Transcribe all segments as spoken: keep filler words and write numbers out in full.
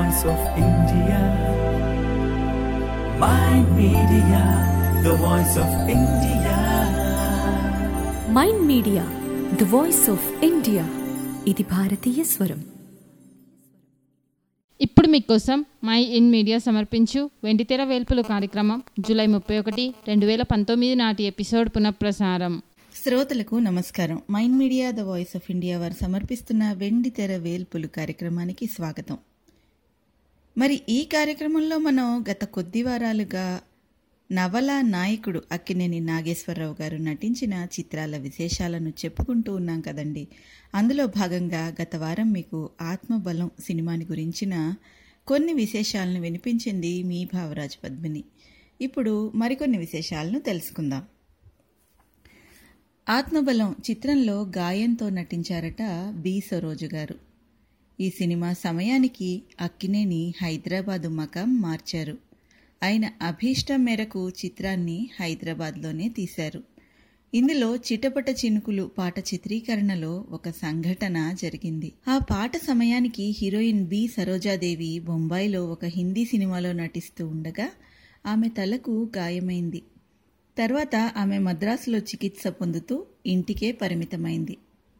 voice of India. Mind Media, the voice of India. Mind media the voice of India. ఇది భారతీయ స్వరం. ఇప్పుడు మీకోసం మై ఇన్ మీడియా సమర్పించు వెండితెర వేల్పులు కార్యక్రమం జూలై ముప్పై ఒకటి రెండు వేల పంతొమ్మిది నాటి ఎపిసోడ్ పునఃప్రసారం. శ్రోతలకు నమస్కారం. Mind media the voice of India వారు సమర్పిస్తున్న వెండితెర వేల్పులు కార్యక్రమానికి స్వాగతం. మరి ఈ కార్యక్రమంలో మనం గత కొద్ది వారాలుగా నవల నాయకుడు అక్కినేని నాగేశ్వరరావు గారు నటించిన చిత్రాల విశేషాలను చెప్పుకుంటూ ఉన్నాం కదండి. అందులో భాగంగా గత వారం మీకు ఆత్మబలం సినిమాని గురించిన కొన్ని విశేషాలను వినిపించింది మీ భావరాజ్ పద్మిని. ఇప్పుడు మరికొన్ని విశేషాలను తెలుసుకుందాం. ఆత్మబలం చిత్రంలో గాయంతో నటించారట బి సరోజు గారు. ఈ సినిమా సమయానికి అక్కినేని హైదరాబాదు మకాం మార్చారు. ఆయన అభీష్టం మేరకు చిత్రాన్ని హైదరాబాద్లోనే తీశారు. ఇందులో చిటపట చినుకులు పాట చిత్రీకరణలో ఒక సంఘటన జరిగింది. ఆ పాట సమయానికి హీరోయిన్ బి సరోజాదేవి బొంబాయిలో ఒక హిందీ సినిమాలో నటిస్తూ ఉండగా ఆమె తలకు గాయమైంది. తర్వాత ఆమె మద్రాసులో చికిత్స పొందుతూ ఇంటికే పరిమితమైంది.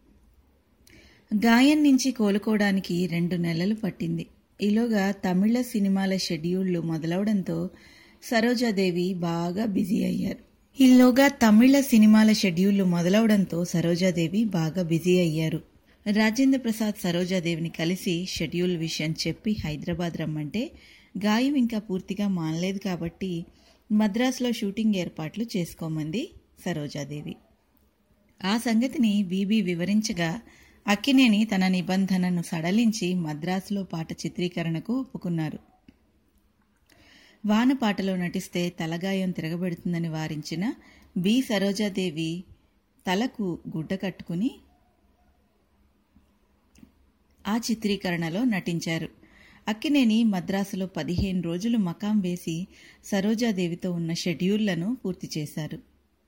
గాయం నుంచి కోలుకోవడానికి రెండు నెలలు పట్టింది. ఈలోగా తమిళ సినిమాల షెడ్యూళ్లు మొదలవడంతో సరోజాదేవి బాగా బిజీ అయ్యారు. ఈలోగా తమిళ సినిమాల షెడ్యూళ్లు మొదలవడంతో సరోజాదేవి బాగా బిజీ అయ్యారు. రాజేంద్ర ప్రసాద్ సరోజాదేవిని కలిసి షెడ్యూల్ విషయం చెప్పి హైదరాబాద్ రమ్మంటే గాయం ఇంకా పూర్తిగా మానలేదు కాబట్టి మద్రాసులో షూటింగ్ ఏర్పాట్లు చేసుకోమంది సరోజాదేవి. ఆ సంగతిని బీబీ వివరించగా అక్కినేని తన నిబంధనను సడలించి మద్రాసులో పాట చిత్రీకరణకు ఒప్పుకున్నారు. వానపాటలో నటిస్తే తలగాయం తిరగబెడుతుందని వారించిన బి సరోజాదేవి తలకు గుడ్డ కట్టుకుని ఆ చిత్రీకరణలో నటించారు. అక్కినేని మద్రాసులో పదిహేను రోజులు మకాం వేసి సరోజాదేవితో ఉన్న షెడ్యూళ్లను పూర్తి చేశారు.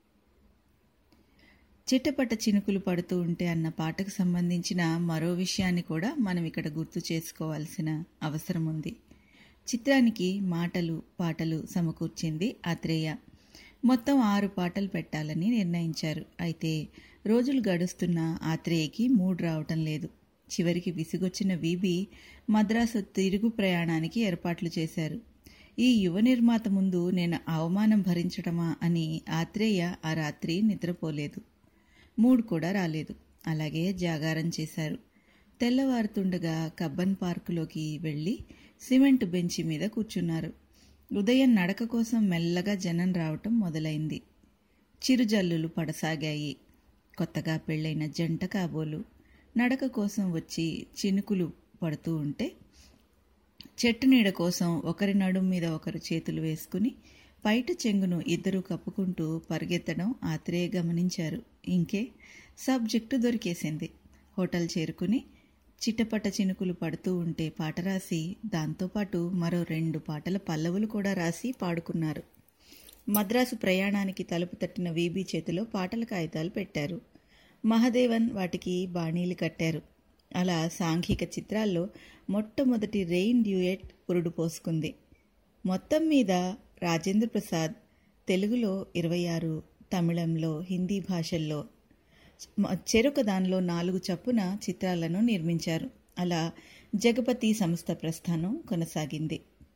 చిట్టపట్ట చినుకులు పడుతూ ఉంటే అన్న పాటకు సంబంధించిన మరో విషయాన్ని కూడా మనం ఇక్కడ గుర్తు చేసుకోవాల్సిన అవసరం ఉంది. చిత్రానికి మాటలు పాటలు సమకూర్చింది ఆత్రేయ. మొత్తం ఆరు పాటలు పెట్టాలని నిర్ణయించారు. అయితే రోజులు గడుస్తున్న ఆత్రేయకి మూడ్ రావటం లేదు. చివరికి విసుగొచ్చిన వీబీ మద్రాసు తిరుగు ప్రయాణానికి ఏర్పాట్లు చేశారు. ఈ యువ నిర్మాత ముందు నేను అవమానం భరించడమా అని ఆత్రేయ ఆ రాత్రి నిద్రపోలేదు. మూడ్ కూడా రాలేదు. అలాగే జాగారం చేశారు. తెల్లవారుతుండగా కబ్బన్ పార్కులోకి వెళ్లి సిమెంట్ బెంచి మీద కూర్చున్నారు. ఉదయం నడక కోసం మెల్లగా జనం రావటం మొదలైంది. చిరుజల్లులు పడసాగాయి. కొత్తగా పెళ్లైన జంట కాబోలు నడక కోసం వచ్చి చినుకులు పడుతూ ఉంటే చెట్టు నీడ కోసం ఒకరి నడుం మీద ఒకరు చేతులు వేసుకుని పైట చెంగును ఇద్దరు కప్పుకుంటూ పరిగెత్తడం ఆత్రేయ గమనించారు. ఇంకే సబ్జెక్టు దొరికేసింది. హోటల్ చేరుకుని చిట్టపట్ట చినుకులు పడుతూ ఉంటే పాట రాసి దాంతోపాటు మరో రెండు పాటల పల్లవులు కూడా రాసి పాడుకున్నారు. మద్రాసు ప్రయాణానికి తలుపు తట్టిన వీబీ చేతిలో పాటల కాగితాలు పెట్టారు. మహదేవన్ వాటికి బాణీలు కట్టారు. అలా సాంఘిక చిత్రాల్లో మొట్టమొదటి రెయిన్ డ్యూయెట్ పురుడు పోసుకుంది. మొత్తం మీద రాజేంద్ర ప్రసాద్ తెలుగులో ఇరవై ఆరు, తమిళంలో, హిందీ భాషల్లో చెరొక దానిలో నాలుగు చప్పున చిత్రాలను నిర్మించారు. అలా జగపతి సంస్థ ప్రస్థానం కొనసాగింది.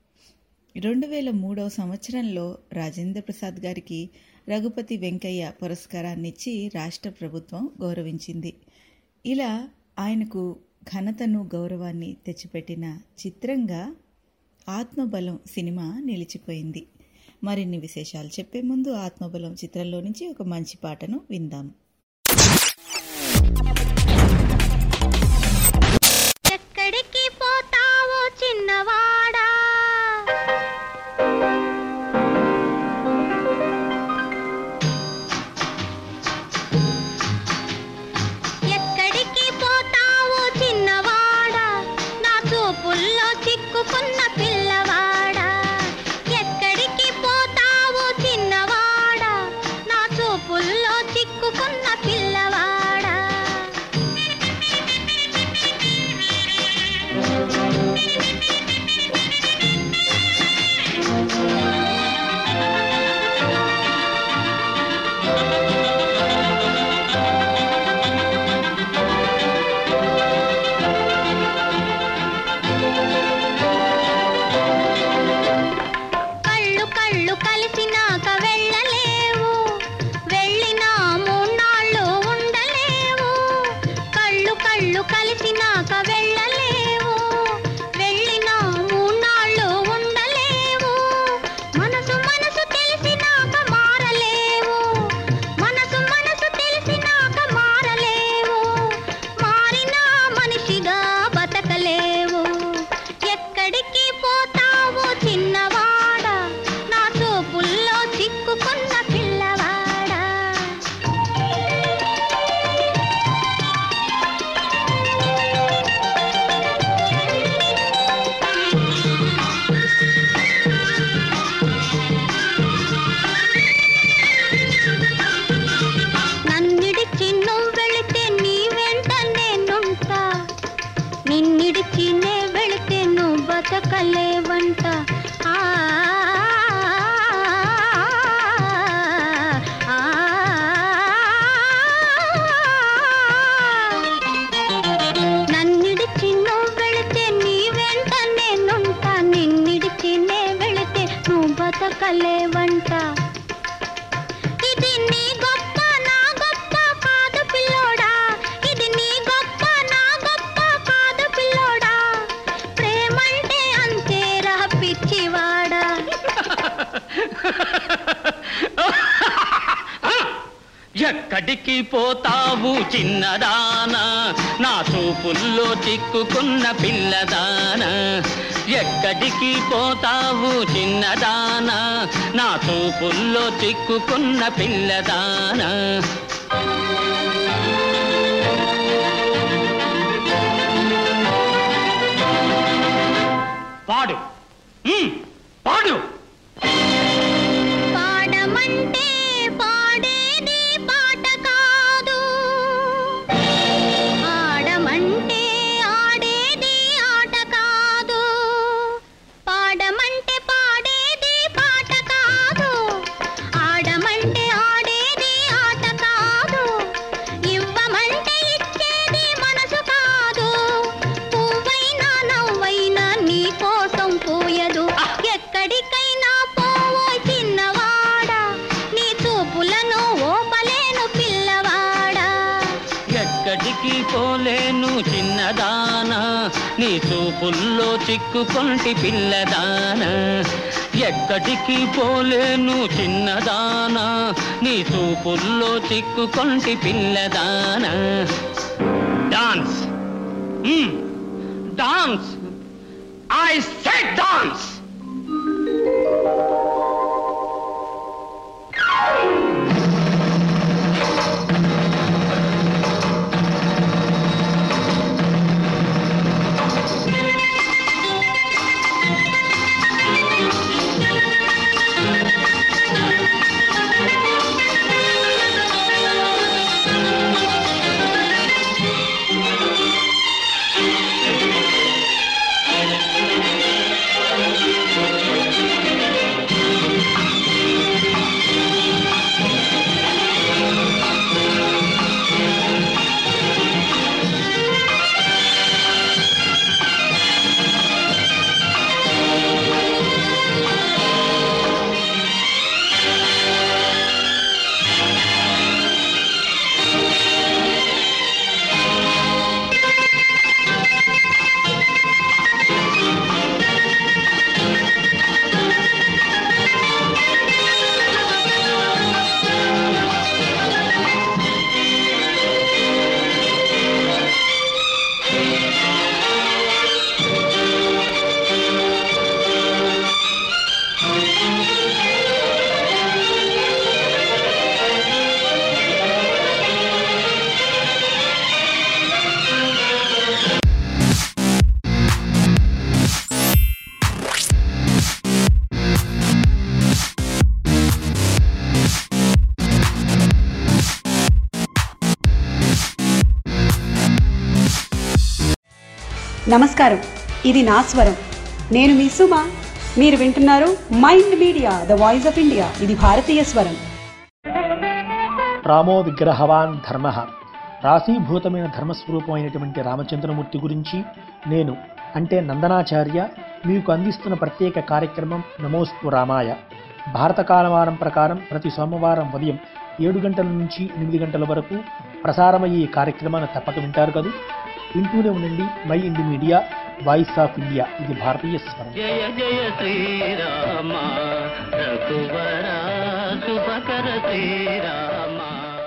రెండు వేల మూడవ సంవత్సరంలో రాజేంద్ర ప్రసాద్ గారికి రఘుపతి వెంకయ్య పురస్కారాన్నిచ్చి రాష్ట్ర ప్రభుత్వం గౌరవించింది. ఇలా ఆయనకు ఘనతను గౌరవాన్ని తెచ్చిపెట్టిన చిత్రంగా ఆత్మబలం సినిమా నిలిచిపోయింది. మరిన్ని విశేషాలు చెప్పే ముందు ఆత్మబలం చిత్రంలో నుంచి ఒక మంచి పాటను విందాం. ఎక్కడికి పోతావో చిన్నవాడా, ఎక్కడికి పోతావో చిన్నవాడా, నా చూపుల్లో చిక్కుకున్న పిల్లవాడా, ఎక్కడికి పోతావో చిన్నవాడా, నా చూపుల్లో చిక్కుకున్న వంట. ఆ నన్నిడిచి నువ్వు వెళితే నీ వెంట నేనుంటా, నిన్నిడిచి నే వెళితే నువ్వు బతకలేవంట. ఇది నీ గొప్ప నా గొప్ప కాదు పిల్లోడా, ఇది నీ గొప్ప నా గొప్ప కాదు పిల్లోడా, ప్రేమంటే అంతేరా పిచ్చివాడా. ఎక్కడికి పోతావు చిన్నదానా, నా చూపుల్లో చిక్కుకున్న పిల్లదానా. ఎక్కడికి పోతావు చిన్నదానా, నా చూపుల్లో చిక్కుకున్న పిల్లదానా. పాడు మ్, పాడు. పాడమంటే పాడేది పాట కాదు, ఆడమంటే ఆడేది ఆట కాదు. పాడమంటే పాడేది పాట కాదు, ఆడమంటే ఆడేది ఆట కాదు. ఇవ్వమంటే ఇచ్చేది మనసు కాదు, పువ్వైనా నవ్వైనా నీ కోసం పూయదు. ఎక్కడికైనా పోవో చిన్నవాడా, నీ చూపులను ఓపలేను పిల్లవాడా. ఎక్కడికి పోలేను చిన్నదానా, నీ చూపుల్లో చిక్కుకొంటి పిల్లదానా. ఎక్కడికి పోలేను చిన్నదానా, నీ చూపుల్లో చిక్కుకొంటి పిల్లదానా. Dance dance, I said dance. నమస్కారం, ఇది నా స్వరం. నేను మీ సుమ. మీరు వింటున్నారు mind media, the voice of India. ఇది భారతీయ స్వరం. రామో విగ్రహవాన్ ధర్మ, రాశీభూతమైన ధర్మస్వరూపమైనటువంటి రామచంద్రమూర్తి గురించి నేను అంటే నందనాచార్య మీకు అందిస్తున్న ప్రత్యేక కార్యక్రమం నమోస్తు రామాయ. భారత కాలమానం ప్రకారం ప్రతి సోమవారం ఉదయం ఏడు గంటల నుంచి ఎనిమిది గంటల వరకు ప్రసారమయ్యే ఈ కార్యక్రమాన్ని తప్పక వింటారు కదా. వింటూనే ఉండండి my indie media, voice of India. ఇది భారతీయ స్వరం. జయ జయ శ్రీరామ రఘువర శుభకర Srirama.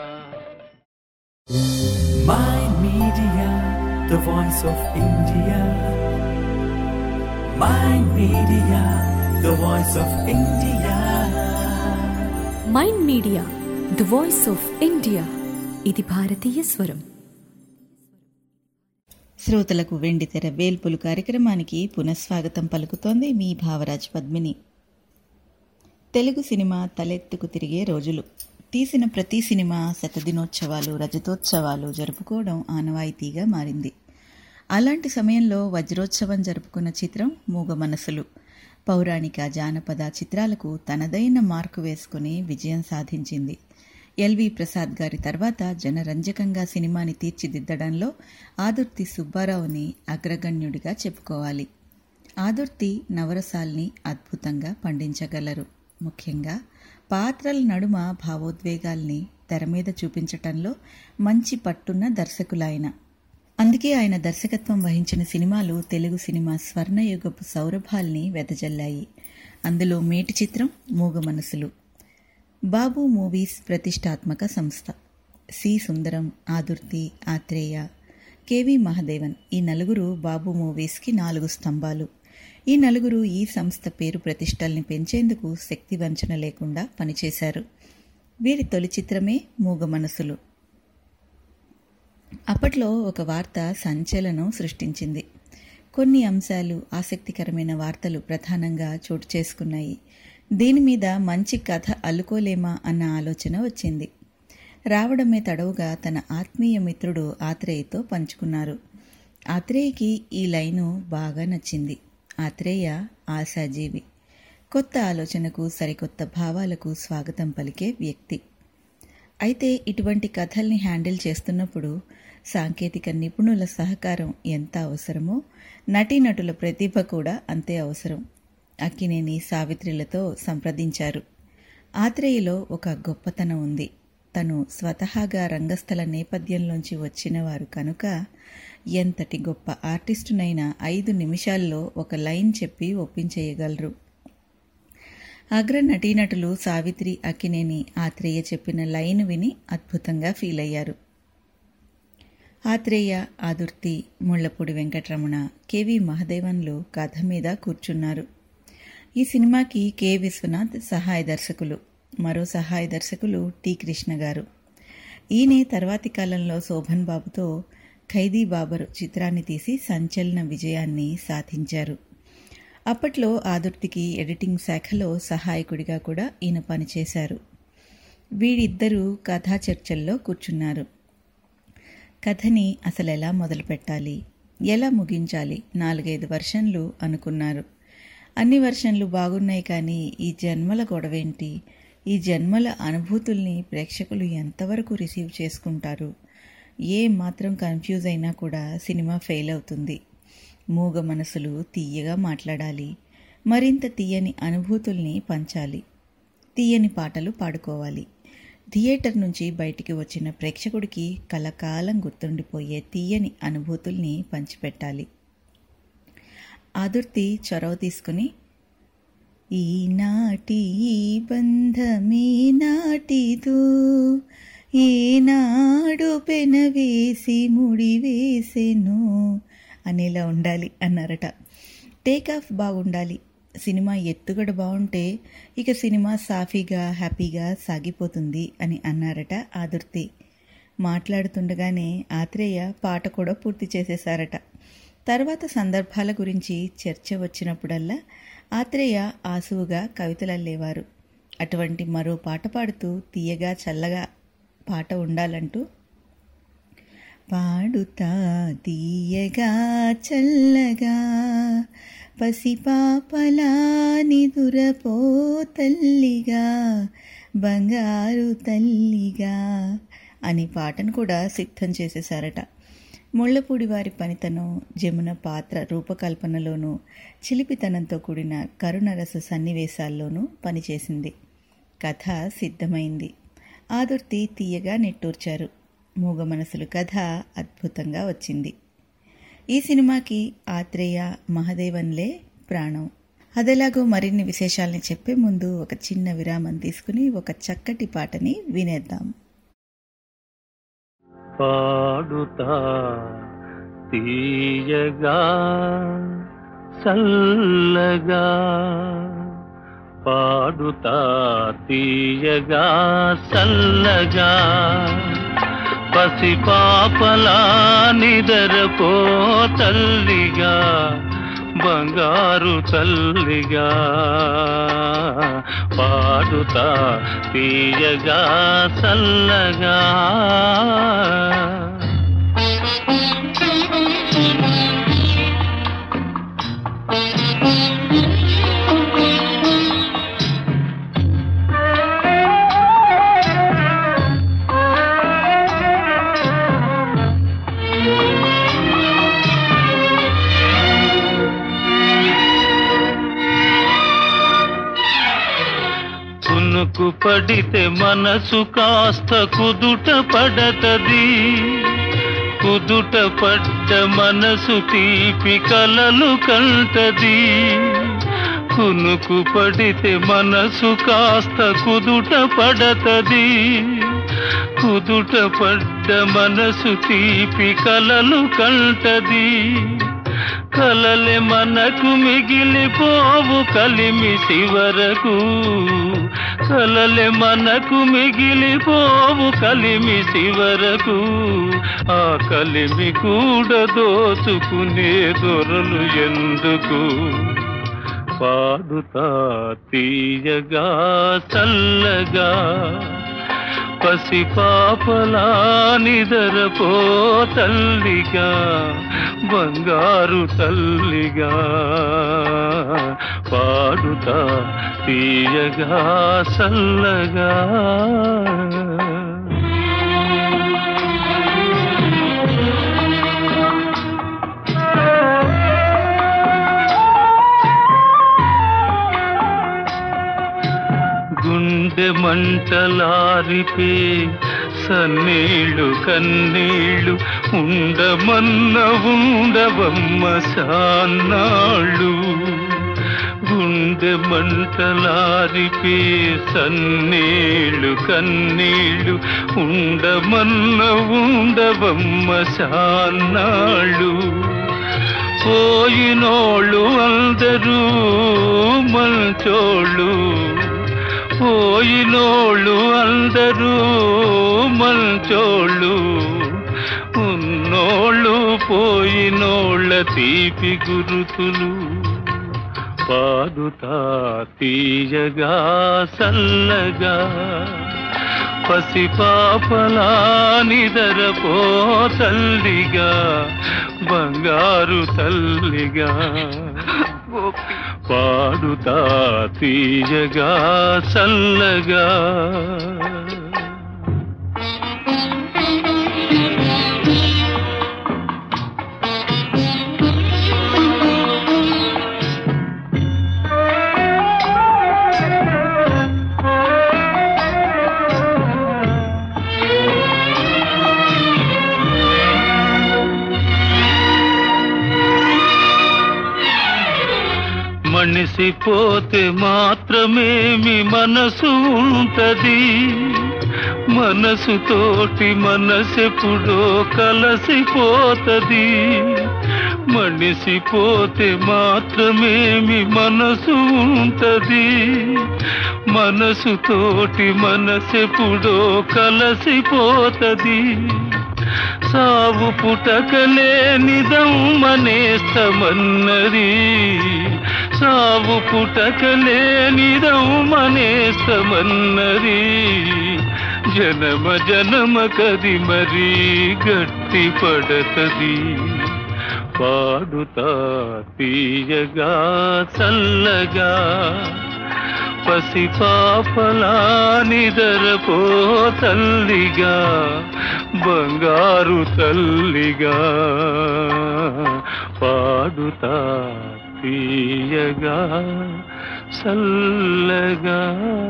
My Media, the voice of India. My Media, the voice of India. Mind media, the voice of India. ఇది భారతీయ స్వరం. శ్రోతలకు వెండితెర వేల్పులు కార్యక్రమానికి పునఃస్వాగతం పలుకుతోంది మీ భావరాజ్ పద్మిని. తెలుగు సినిమా తలెత్తుకు తిరిగే రోజులు. తీసిన ప్రతి సినిమా శతదినోత్సవాలు, రజతోత్సవాలు జరుపుకోవడం ఆనవాయితీగా మారింది. అలాంటి సమయంలో వజ్రోత్సవం జరుపుకున్న చిత్రం మూగ మనసులు. పౌరాణిక జానపద చిత్రాలకు తనదైన మార్కు వేసుకుని విజయం సాధించింది. ఎల్వి ప్రసాద్ గారి తర్వాత జనరంజకంగా సినిమాని తీర్చిదిద్దడంలో ఆదుర్తి సుబ్బారావుని అగ్రగణ్యుడిగా చెప్పుకోవాలి. ఆదుర్తి నవరసాల్ని అద్భుతంగా పండించగలరు. ముఖ్యంగా పాత్రల నడుమ భావోద్వేగాల్ని తెర మీద చూపించటంలో మంచి పట్టున్న దర్శకులాయన. అందుకే ఆయన దర్శకత్వం వహించిన సినిమాలు తెలుగు సినిమా స్వర్ణయుగపు సౌరభాల్ని వెదజల్లాయి. అందులో మేటి చిత్రం మూగ మనసులు. బాబు మూవీస్ ప్రతిష్టాత్మక సంస్థ. సి సుందరం, ఆదుర్తి, ఆత్రేయ, కెవి మహదేవన్ ఈ నలుగురు బాబు మూవీస్కి నాలుగు స్తంభాలు. ఈ నలుగురు ఈ సంస్థ పేరు ప్రతిష్టల్ని పెంచేందుకు శక్తి వంచన లేకుండా పనిచేశారు. వీరి తొలి చిత్రమే మూగ మనసులు. అప్పట్లో ఒక వార్త సంచలనం సృష్టించింది. కొన్ని అంశాలు, ఆసక్తికరమైన వార్తలు ప్రధానంగా చోటు చేసుకున్నాయి. దీని మీద మంచి కథ అల్లుకోలేమా అన్న ఆలోచన వచ్చింది. రావడమే తడవుగా తన ఆత్మీయ మిత్రుడు ఆత్రేయతో పంచుకున్నారు. ఆత్రేయకి ఈ లైను బాగా నచ్చింది. ఆత్రేయ ఆశాజీవి, కొత్త ఆలోచనకు, సరికొత్త భావాలకు స్వాగతం పలికే వ్యక్తి. అయితే ఇటువంటి కథల్ని హ్యాండిల్ చేస్తున్నప్పుడు సాంకేతిక నిపుణుల సహకారం ఎంత అవసరమో నటీనటుల ప్రతిభ కూడా అంతే అవసరం. అక్కినేని, సావిత్రిలతో సంప్రదించారు. ఆత్రేయలో ఒక గొప్పతనం ఉంది. తను స్వతహాగా రంగస్థల నేపథ్యంలోంచి వచ్చినవారు కనుక ఎంతటి గొప్ప ఆర్టిస్టునైనా ఐదు నిమిషాల్లో ఒక లైన్ చెప్పి ఒప్పించేయగలరు. అగ్ర నటీనటులు సావిత్రి, అక్కినేని ఆత్రేయ చెప్పిన లైన్ విని అద్భుతంగా ఫీల్ అయ్యారు. ఆత్రేయ, ఆదుర్తి, ముళ్లపూడి వెంకటరమణ, కెవి మహదేవన్లు కథ మీద కూర్చున్నారు. ఈ సినిమాకి కె విశ్వనాథ్ సహాయ దర్శకులు. మరో సహాయ దర్శకులు టి కృష్ణ గారు. ఈయనే తర్వాతి కాలంలో శోభన్ బాబుతో ఖైదీ బాబరు చిత్రాన్ని తీసి సంచలన విజయాన్ని సాధించారు. అప్పట్లో ఆదుర్తికి ఎడిటింగ్ శాఖలో సహాయకుడిగా కూడా ఈయన పనిచేశారు. వీరిద్దరూ కథా చర్చల్లో కూర్చున్నారు. కథని అసలు ఎలా మొదలు పెట్టాలి, ఎలా ముగించాలి, నాలుగైదు వర్షన్లు అనుకున్నారు. అన్ని వర్షన్లు బాగున్నాయి, కానీ ఈ జన్మల గొడవేంటి, ఈ జన్మల అనుభూతుల్ని ప్రేక్షకులు ఎంతవరకు రిసీవ్ చేసుకుంటారు, ఏ మాత్రం కన్ఫ్యూజ్ అయినా కూడా సినిమా ఫెయిల్ అవుతుంది. మూగ మనసులు తీయగా మాట్లాడాలి, మరింత తీయని అనుభూతుల్ని పంచాలి, తీయని పాటలు పాడుకోవాలి. థియేటర్ నుంచి బయటికి వచ్చిన ప్రేక్షకుడికి కలకాలం గుర్తుండిపోయే తీయని అనుభూతుల్ని పంచిపెట్టాలి. ఆదుర్తి చొరవ తీసుకుని ఈనాటి ఈ బంధమే నాటిదో, ఏనాడు పెనవేసి ముడివేసెను అనేలా ఉండాలి అన్నారట. టేక్ ఆఫ్ బాగుండాలి, సినిమా ఎత్తుగడ బాగుంటే ఇక సినిమా సాఫీగా హ్యాపీగా సాగిపోతుంది అని అన్నారట ఆదుర్తి. మాట్లాడుతుండగానే ఆత్రేయ పాట కూడా పూర్తి చేసేశారట. తర్వాత సందర్భాల గురించి చర్చ వచ్చినప్పుడల్లా ఆత్రేయ ఆసువుగా కవితలల్లేవారు. అటువంటి మరో పాట పాడుతూ తీయగా చల్లగా పాట ఉండాలంటూ పాడుతా తీయగా చల్లగా పసిపాపలా నిదురపో తల్లిగా బంగారు తల్లిగా అని పాటను కూడా సిద్ధం చేసేశారట. ముళ్లపూడి వారి పనితనం జమున పాత్ర రూపకల్పనలోనూ చిలిపితనంతో కూడిన కరుణరస సన్నివేశాల్లోనూ పనిచేసింది. కథ సిద్ధమైంది. ఆదుర్తి తీయగా నిట్టూర్చారు. మూగ మనసులు కథ అద్భుతంగా వచ్చింది. ఈ సినిమాకి ఆత్రేయ, మహదేవన్లే ప్రాణం. అదేలాగో మరిన్ని విశేషాలని చెప్పే ముందు ఒక చిన్న విరామం తీసుకుని ఒక చక్కటి పాటని వినేద్దాం. పాడుతా తీయగా చల్లగా, పాడుతా తీయగా చల్లగా, పసిపాపలా నిదరపో తల్లిగా బంగారు తల్లిగా, పాడుతా తీయగా చల్లగా. కునుకు పడితే మనసు కాస్త కుదుట పడతది, కుదుట పడ్డ మనసు తీపి కలలు కంటది. కునుకు పడితే మనసు కాస్త కుదుట పడతది, కుదుట పడ్డ మనసు తీపి కలలు కంటది. కలలే మనకు మిగిలిపోవు కలిమి చివరకు, కలలే మనకు మిగిలిపోవు కలిమి చివరకు. ఆ కలిమి కూడా దోచుకునే దొరలు ఎందుకు? పాడుతా తీయగా చల్లగా పసిపాపలా నిదరపో తల్లిగా, బంగారు తల్లిగా. పాడుతా తీయగా చల్లగా. గుండె మంటలారిపే సన్నీళ్ళు కన్నీళ్ళు ఉండమన్న ఉండవమ్మ సాన్నాళ్ళు. గుండె మంటలారిపే సన్నీళ్ళు కన్నీళ్ళు ఉండమన్న ఉండవమ్మ సాన్నాళ్ళు. పోయినోళ్ళు అందరూ మంచోళ్ళు, పోయినోళ్ళు అందరూ మంచోళ్ళు. ఉన్నోళ్ళు పోయినోళ్ళ తీపి గురుతులు. పాడుతా తీయగా చల్లగా పసిపాపలా నిదరపో తల్లిగా, బంగారు తల్లిగా. పాడుతా తీయగా చల్లగా. మనిసిపోతే మాత్రమేమి మనసు ఉంటది, మనసుతోటి మనసెప్పుడో కలసిపోతది. మనిసిపోతే మాత్రమేమి మనసు ఉంటది, మనసుతోటి మనసెప్పుడో కలసిపోతది. సావు పుటకలే నిదమ్మనేస్తమన్నది, సావు పుటకలే నిదమ్మనేస్తమన్నది. జనమ జనమ కది మరీ గట్టి పడతది. పాడుతా తీయగా చల్లగా పసిపాపలా నిదరపో తల్లిగా, బంగారు తల్లిగా. పాడుతా తీయగా చల్లగా.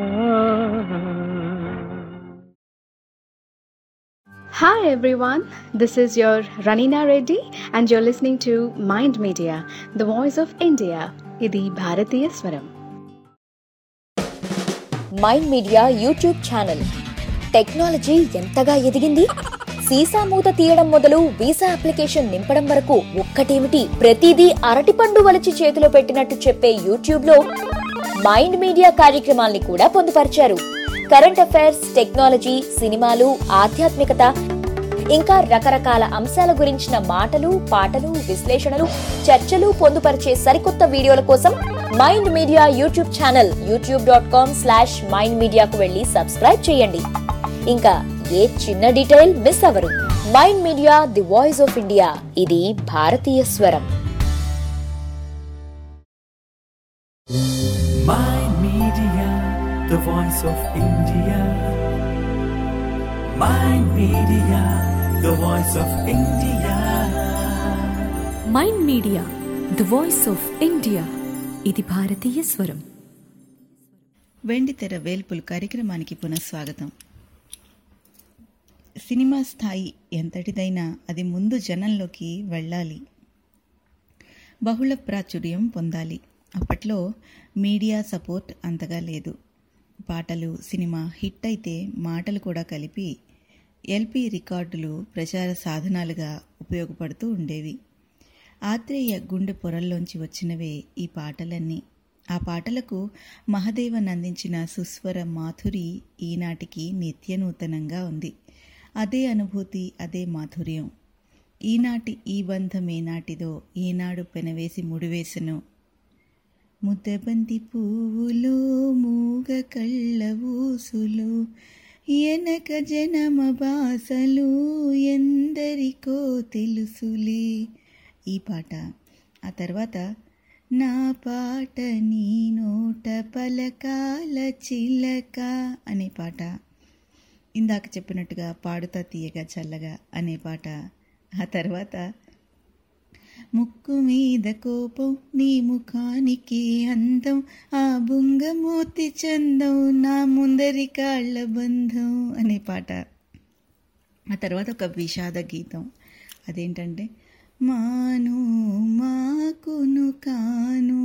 Hi everyone, this is your Ranina Reddy and you're listening to Mind Media, the voice of India. ఇది భారతీయ స్వరం. Mind media YouTube channel technology ఎంతగా ఎదిగింది. సీసా మూత తీయడం మొదలు వీసా అప్లికేషన్ నింపడం వరకు ఒక్కటేమిటి, ప్రతిదీ అరటిపండు వలిచి చేతిలో పెట్టినట్టు చెప్పే యూట్యూబ్ లో మైండ్ మీడియా కార్యక్రమాల్ని కూడా పొందుపరిచారు. కరెంట్ అఫైర్స్, టెక్నాలజీ, సినిమాలు, ఆధ్యాత్మికత, ఇంకా రకరకాల అంశాల గురించిన మాటలు, పాటలు, విశ్లేషణలు, చర్చలు పొందుపరిచే సరికొత్త వీడియోల కోసం mind media YouTube channel YouTube dot com slash mind మీడియాకు వెళ్లి సబ్స్క్రైబ్ చేయండి. ఇంకా ఏ చిన్న డీటెయిల్ మిస్ అవ్వరు. Mind media, the voice of India. ఇది భారతీయ స్వరం. Mind Media, the voice of India. Mind Media, the voice of India. Mind media the voice of India. ఇది భారతీయ స్వరం. వెండితెర వేల్పులు కార్యక్రమానికి పునఃస్వాగతం. సినిమా స్థాయి ఎంతటిదైనా అది ముందు జనంలోకి వెళ్ళాలి, బహుళ ప్రాచుర్యం పొందాలి. అప్పట్లో మీడియా సపోర్ట్ అంతగా లేదు. పాటలు సినిమా హిట్ అయితే మాటలు కూడా కలిపి ఎల్పి రికార్డులు ప్రచార సాధనాలుగా ఉపయోగపడుతూ ఉండేవి. ఆత్రేయ గుండె పొరల్లోంచి వచ్చినవే ఈ పాటలన్నీ. ఆ పాటలకు మహదేవన్ అందించిన సుస్వర మాధురి ఈనాటికి నిత్యనూతనంగా ఉంది. అదే అనుభూతి, అదే మాధుర్యం. ఈనాటి ఈ బంధం ఏనాటిదో, ఏనాడు పెనవేసి ముడివేసెను. ముద్దబంతి పువ్వులో మూగ కళ్ళ ఊసులు, ఎనక జనమ బాసలు ఎందరికో తెలుసులే ఈ పాట. ఆ తర్వాత నా పాట నీ నోట పలకాల చిలక అనే పాట. ఇందాక చెప్పినట్టుగా పాడుతా తీయగా చల్లగా అనే పాట. ఆ తర్వాత ముక్కు మీద కోపం నీ ముఖానికి అందం, ఆ బుంగమూర్తి చందం నా ముందరి కాళ్ళ బంధం అనే పాట. ఆ తర్వాత ఒక విషాద గీతం. అదేంటంటే మాను మాకును కాను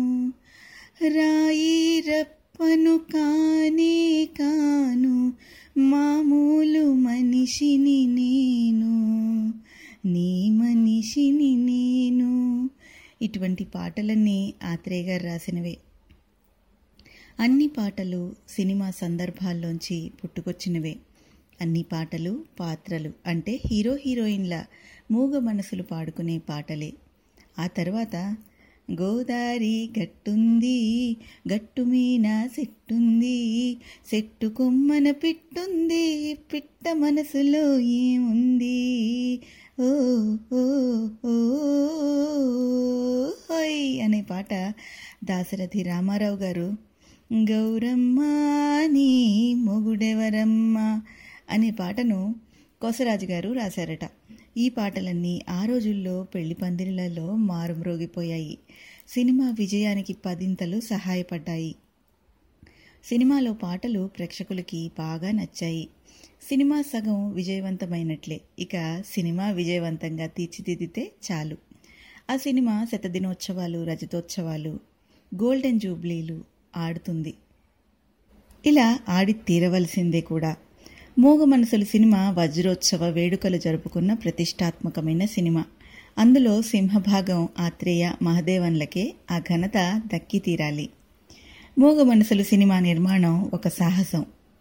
రాయి రప్పను కానే కాను, మామూలు మనిషిని నేను, నీ మనిషిని నేను. ఇటువంటి పాటలన్నీ ఆత్రేయ గారు రాసినవే. అన్ని పాటలు సినిమా సందర్భాల్లోంచి పుట్టుకొచ్చినవే. అన్ని పాటలు పాత్రలు అంటే హీరో హీరోయిన్ల మూగ మనసులు పాడుకునే పాటలే. ఆ తర్వాత గోదారి గట్టుంది, గట్టు మీన సెట్టుంది, సెట్టు కొమ్మన పిట్టుంది, పిట్ట మనసులో ఏముంది, ఓ ఓ ఓ హోయ్ అనే పాట దాశరథి రామారావు గారు గౌరమ్మ నీ మొగుడెవరమ్మ అనే పాటను కోసరాజు గారు రాశారట. ఈ పాటలన్నీ ఆ రోజుల్లో పెళ్లి పందిళ్లలో మారుమ్రోగిపోయాయి. సినిమా విజయానికి పదింతలు సహాయపడ్డాయి. సినిమాలో పాటలు ప్రేక్షకులకి బాగా నచ్చాయి. సినిమా సగం విజయవంతమైనట్లే. ఇక సినిమా విజయవంతంగా తీర్చిదిద్దితే చాలు. ఆ సినిమా శతదినోత్సవాలు, రజతోత్సవాలు, గోల్డెన్ జూబ్లీలు ఆడుతుంది. ఇలా ఆడి తీరవలసిందే కూడా. మూగ మనసులు సినిమా వజ్రోత్సవ వేడుకలు జరుపుకున్న ప్రతిష్టాత్మకమైన సినిమా. అందులో సింహభాగం ఆత్రేయ మహదేవన్లకే ఆ ఘనత దక్కి తీరాలి. మూగ మనసులు సినిమా నిర్మాణం ఒక సాహసం.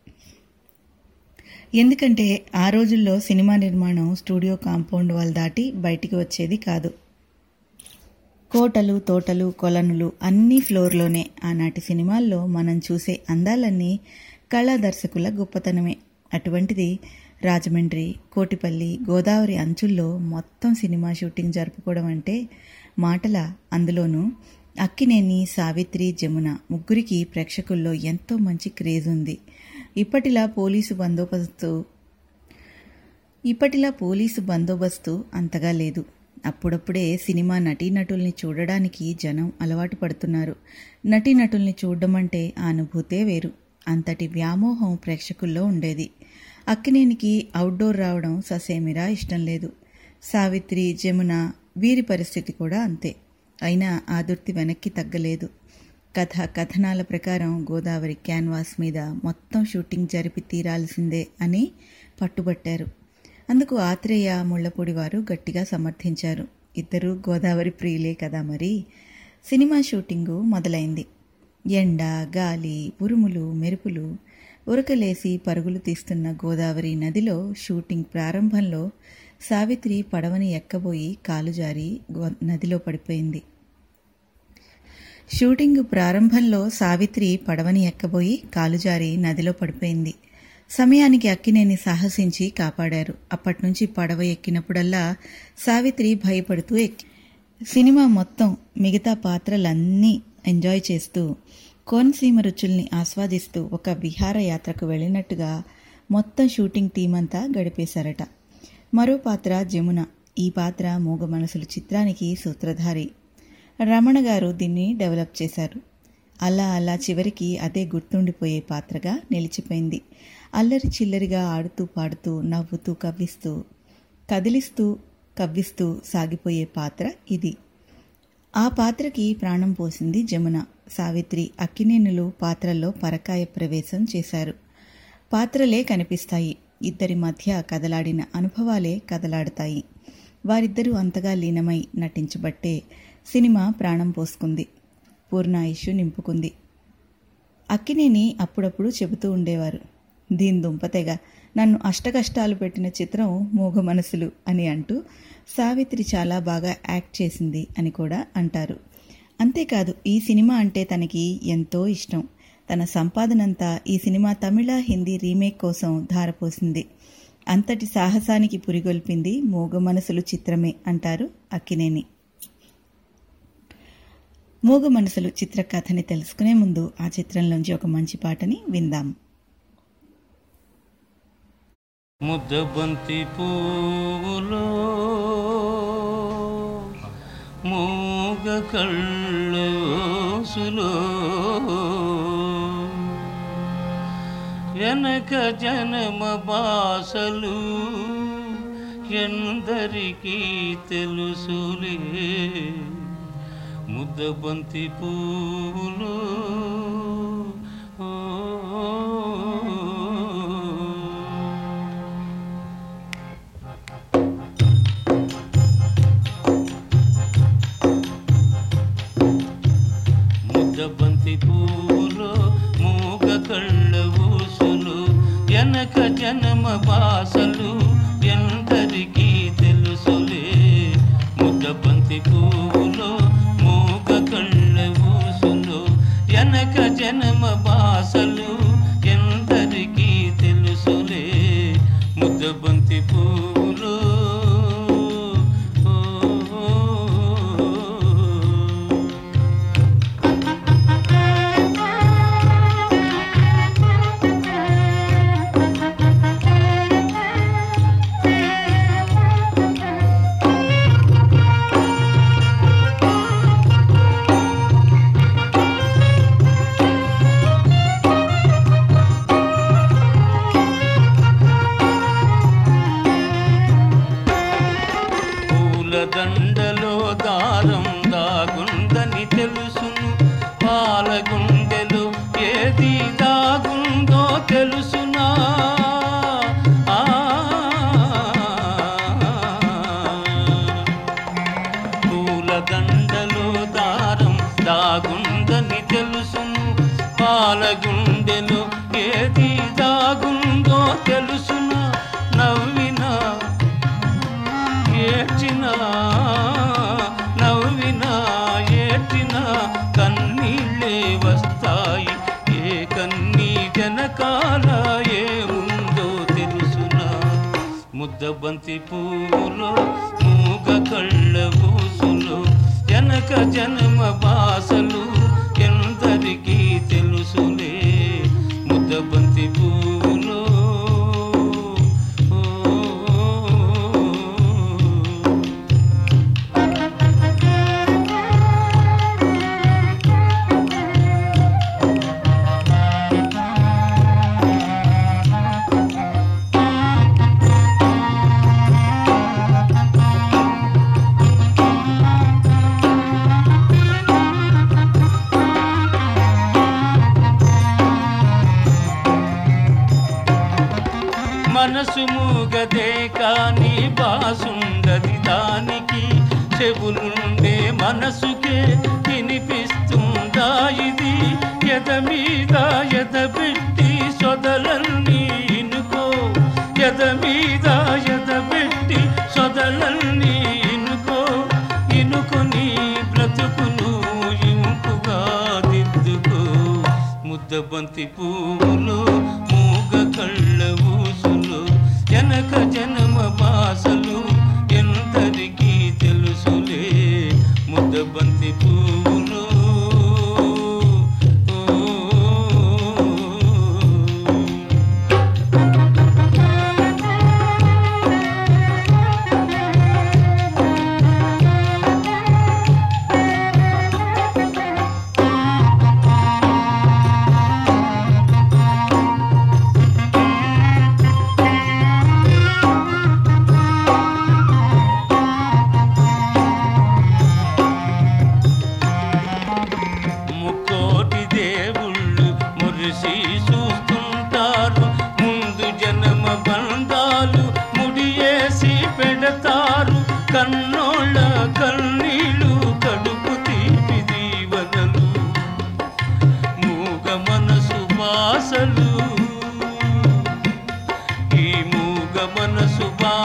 ఎందుకంటే ఆ రోజుల్లో సినిమా నిర్మాణం స్టూడియో కాంపౌండ్ వాల్ దాటి బయటికి వచ్చేది కాదు. కోటలు, తోటలు, కొలనులు అన్నీ ఫ్లోర్లోనే. ఆనాటి సినిమాల్లో మనం చూసే అందాలన్నీ కళా దర్శకుల గొప్పతనమే. అటువంటిది రాజమండ్రి, కోటిపల్లి, గోదావరి అంచుల్లో మొత్తం సినిమా షూటింగ్ జరుపుకోవడం అంటే మాటల. అందులోనూ అక్కినేని, సావిత్రి, జమున ముగ్గురికి ప్రేక్షకుల్లో ఎంతో మంచి క్రేజ్ ఉంది. ఇప్పటిలా పోలీసు బందోబస్తు ఇప్పటిలా పోలీసు బందోబస్తు అంతగా లేదు. అప్పుడప్పుడే సినిమా నటీనటుల్ని చూడడానికి జనం అలవాటు పడుతున్నారు. నటీనటుల్ని చూడడం అంటే ఆ అనుభూతే వేరు. అంతటి వ్యామోహం ప్రేక్షకుల్లో ఉండేది. అక్కినేనికి అవుట్డోర్ రావడం ససేమిరా ఇష్టం లేదు. సావిత్రి, జమున వీరి పరిస్థితి కూడా అంతే. అయినా ఆదుర్తి వెనక్కి తగ్గలేదు. కథ కథనాల ప్రకారం గోదావరి క్యాన్వాస్ మీద మొత్తం షూటింగ్ జరిపి తీరాల్సిందే అని పట్టుబట్టారు. అందుకు ఆత్రేయ, ముళ్లపూడి వారు గట్టిగా సమర్థించారు. ఇద్దరూ గోదావరి ప్రియులే కదా మరి. సినిమా షూటింగు మొదలైంది. ఎండ, గాలి, ఉరుములు, మెరుపులు ఉరకలేసి పరుగులు తీస్తున్న గోదావరి నదిలో షూటింగ్ ప్రారంభంలో సావిత్రి పడవని ఎక్కబోయి కాలు జారి నదిలో పడిపోయింది. షూటింగ్ ప్రారంభంలో సావిత్రి పడవని ఎక్కబోయి కాలు జారి నదిలో పడిపోయింది. సమయానికి అక్కినేని సాహసించి కాపాడారు. అప్పట్నుంచి పడవ ఎక్కినప్పుడల్లా సావిత్రి భయపడుతూ ఎక్కి సినిమా మొత్తం మిగతా పాత్రలన్నీ ఎంజాయ్ చేస్తూ కోనసీమ రుచుల్ని ఆస్వాదిస్తూ ఒక విహారయాత్రకు వెళ్ళినట్టుగా మొత్తం షూటింగ్ టీమంతా గడిపేశారట. మరో పాత్ర జమున. ఈ పాత్ర మూగ మనసులు చిత్రానికి సూత్రధారి. రమణ గారు దీన్ని డెవలప్ చేశారు. అలా అలా చివరికి అదే గుర్తుండిపోయే పాత్రగా నిలిచిపోయింది. అల్లరి చిల్లరిగా ఆడుతూ పాడుతూ నవ్వుతూ కవ్విస్తూ కదిలిస్తూ కవ్విస్తూ సాగిపోయే పాత్ర ఇది. ఆ పాత్రకి ప్రాణం పోసింది జమున. సావిత్రి, అక్కినేనులు పాత్రల్లో పరకాయ ప్రవేశం చేశారు. పాత్రలే కనిపిస్తాయి, ఇద్దరి మధ్య కదలాడిన అనుభవాలే కదలాడతాయి. వారిద్దరూ అంతగా లీనమై నటించబట్టే సినిమా ప్రాణం పోసుకుంది, పూర్ణాయుష్షు నింపుకుంది. అక్కినేని అప్పుడప్పుడు చెబుతూ ఉండేవారు, దీని దుంపతెగ నన్ను అష్టకష్టాలు పెట్టిన చిత్రం మూగ మనసులు అని అంటూ సావిత్రి చాలా బాగా యాక్ట్ చేసింది అని కూడా అంటారు. అంతేకాదు, ఈ సినిమా అంటే తనకి ఎంతో ఇష్టం. తన సంపాదనంతా ఈ సినిమా తమిళ, హిందీ రీమేక్ కోసం ధారపోసింది. అంతటి సాహసానికి పురిగొల్పింది మూగ మనసులు చిత్రమే అంటారు అక్కినేని. మూగ మనసులు చిత్ర కథని తెలుసుకునే ముందు ఆ చిత్రంలోంచి ఒక మంచి పాటని విందాం. ముద్దబంతి పూలో మూగ కళ్ళోసులో ఎనక జనమ బాసలు ఎందరికీ తెలుసులే. ముద్దబంతి పూలో ముద్దబంతి పూలో మూగ కళ్ళ ఊసులు ఎనక జనమ బాసలు ఎందరికీ తెలుసులే. ముద్దబంతి పూలో మూగ కళ్ళ ఊసులు ఎనక జనమ బాసలు ఎందరికీ తెలుసులే. ముద్దబంతి పూలో దండలో దారం దాగుందని తెలుసును, పాలగుండెలో ఏది దాగుందో తెలుసునా. పూల దండలో దారం దాగుందని తెలుసును, పాలగుండెలో ఏది దాగుందో తెలుసునా. నవ్వినా ఏడ్చినా నవ్వినా ఏడ్చినా కన్నీళ్ళే వస్తాయి. ఏ కన్నీ జనకాల ఏముందో తెలుసునా. ముద్దబంతి పూలో మూగ కళ్ళ ఊసులు జనక జన్మ బాసలు ఎందరికీ తెలుసులే. ముద్దబంతి పూలో మనసు మూగదే కాని బాసుండది దానికి, చెవులుండే మనసుకే వినిపిస్తుందా ఇది. ఎద మీద ఎద పెట్టి సొదలల్ని ఇనుకో, ఎద మీద ఎద పెట్టి సొదలల్ని ఇనుకో. ఇనుకొని బ్రతుకును ఇంపుగా దిద్దుకో. ముద్దబంతి పూలు మూగ కళ్ళ ఊసులు జనక జనమ బాసలు ఎందరికీ తెలుసులే. ముద్దబంతి పూలు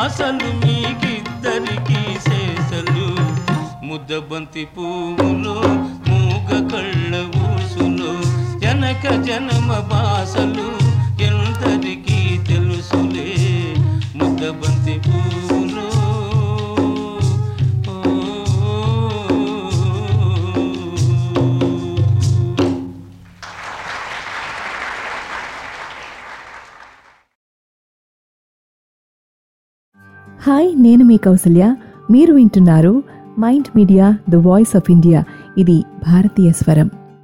ఆశలు మీకిద్దరికి శేషలు ముద్దబంతి పువ్వులో మూగ కళ్ళ ఊసులో జనక జనమ బాసలు ఎందరికీ తెలుసులే ముద్దబంతి పువ్వులో. హాయ్, నేను మీ కౌసల్య. మీరు వింటున్నారు mind media the voice of India. ఇది భారతీయ స్వరం.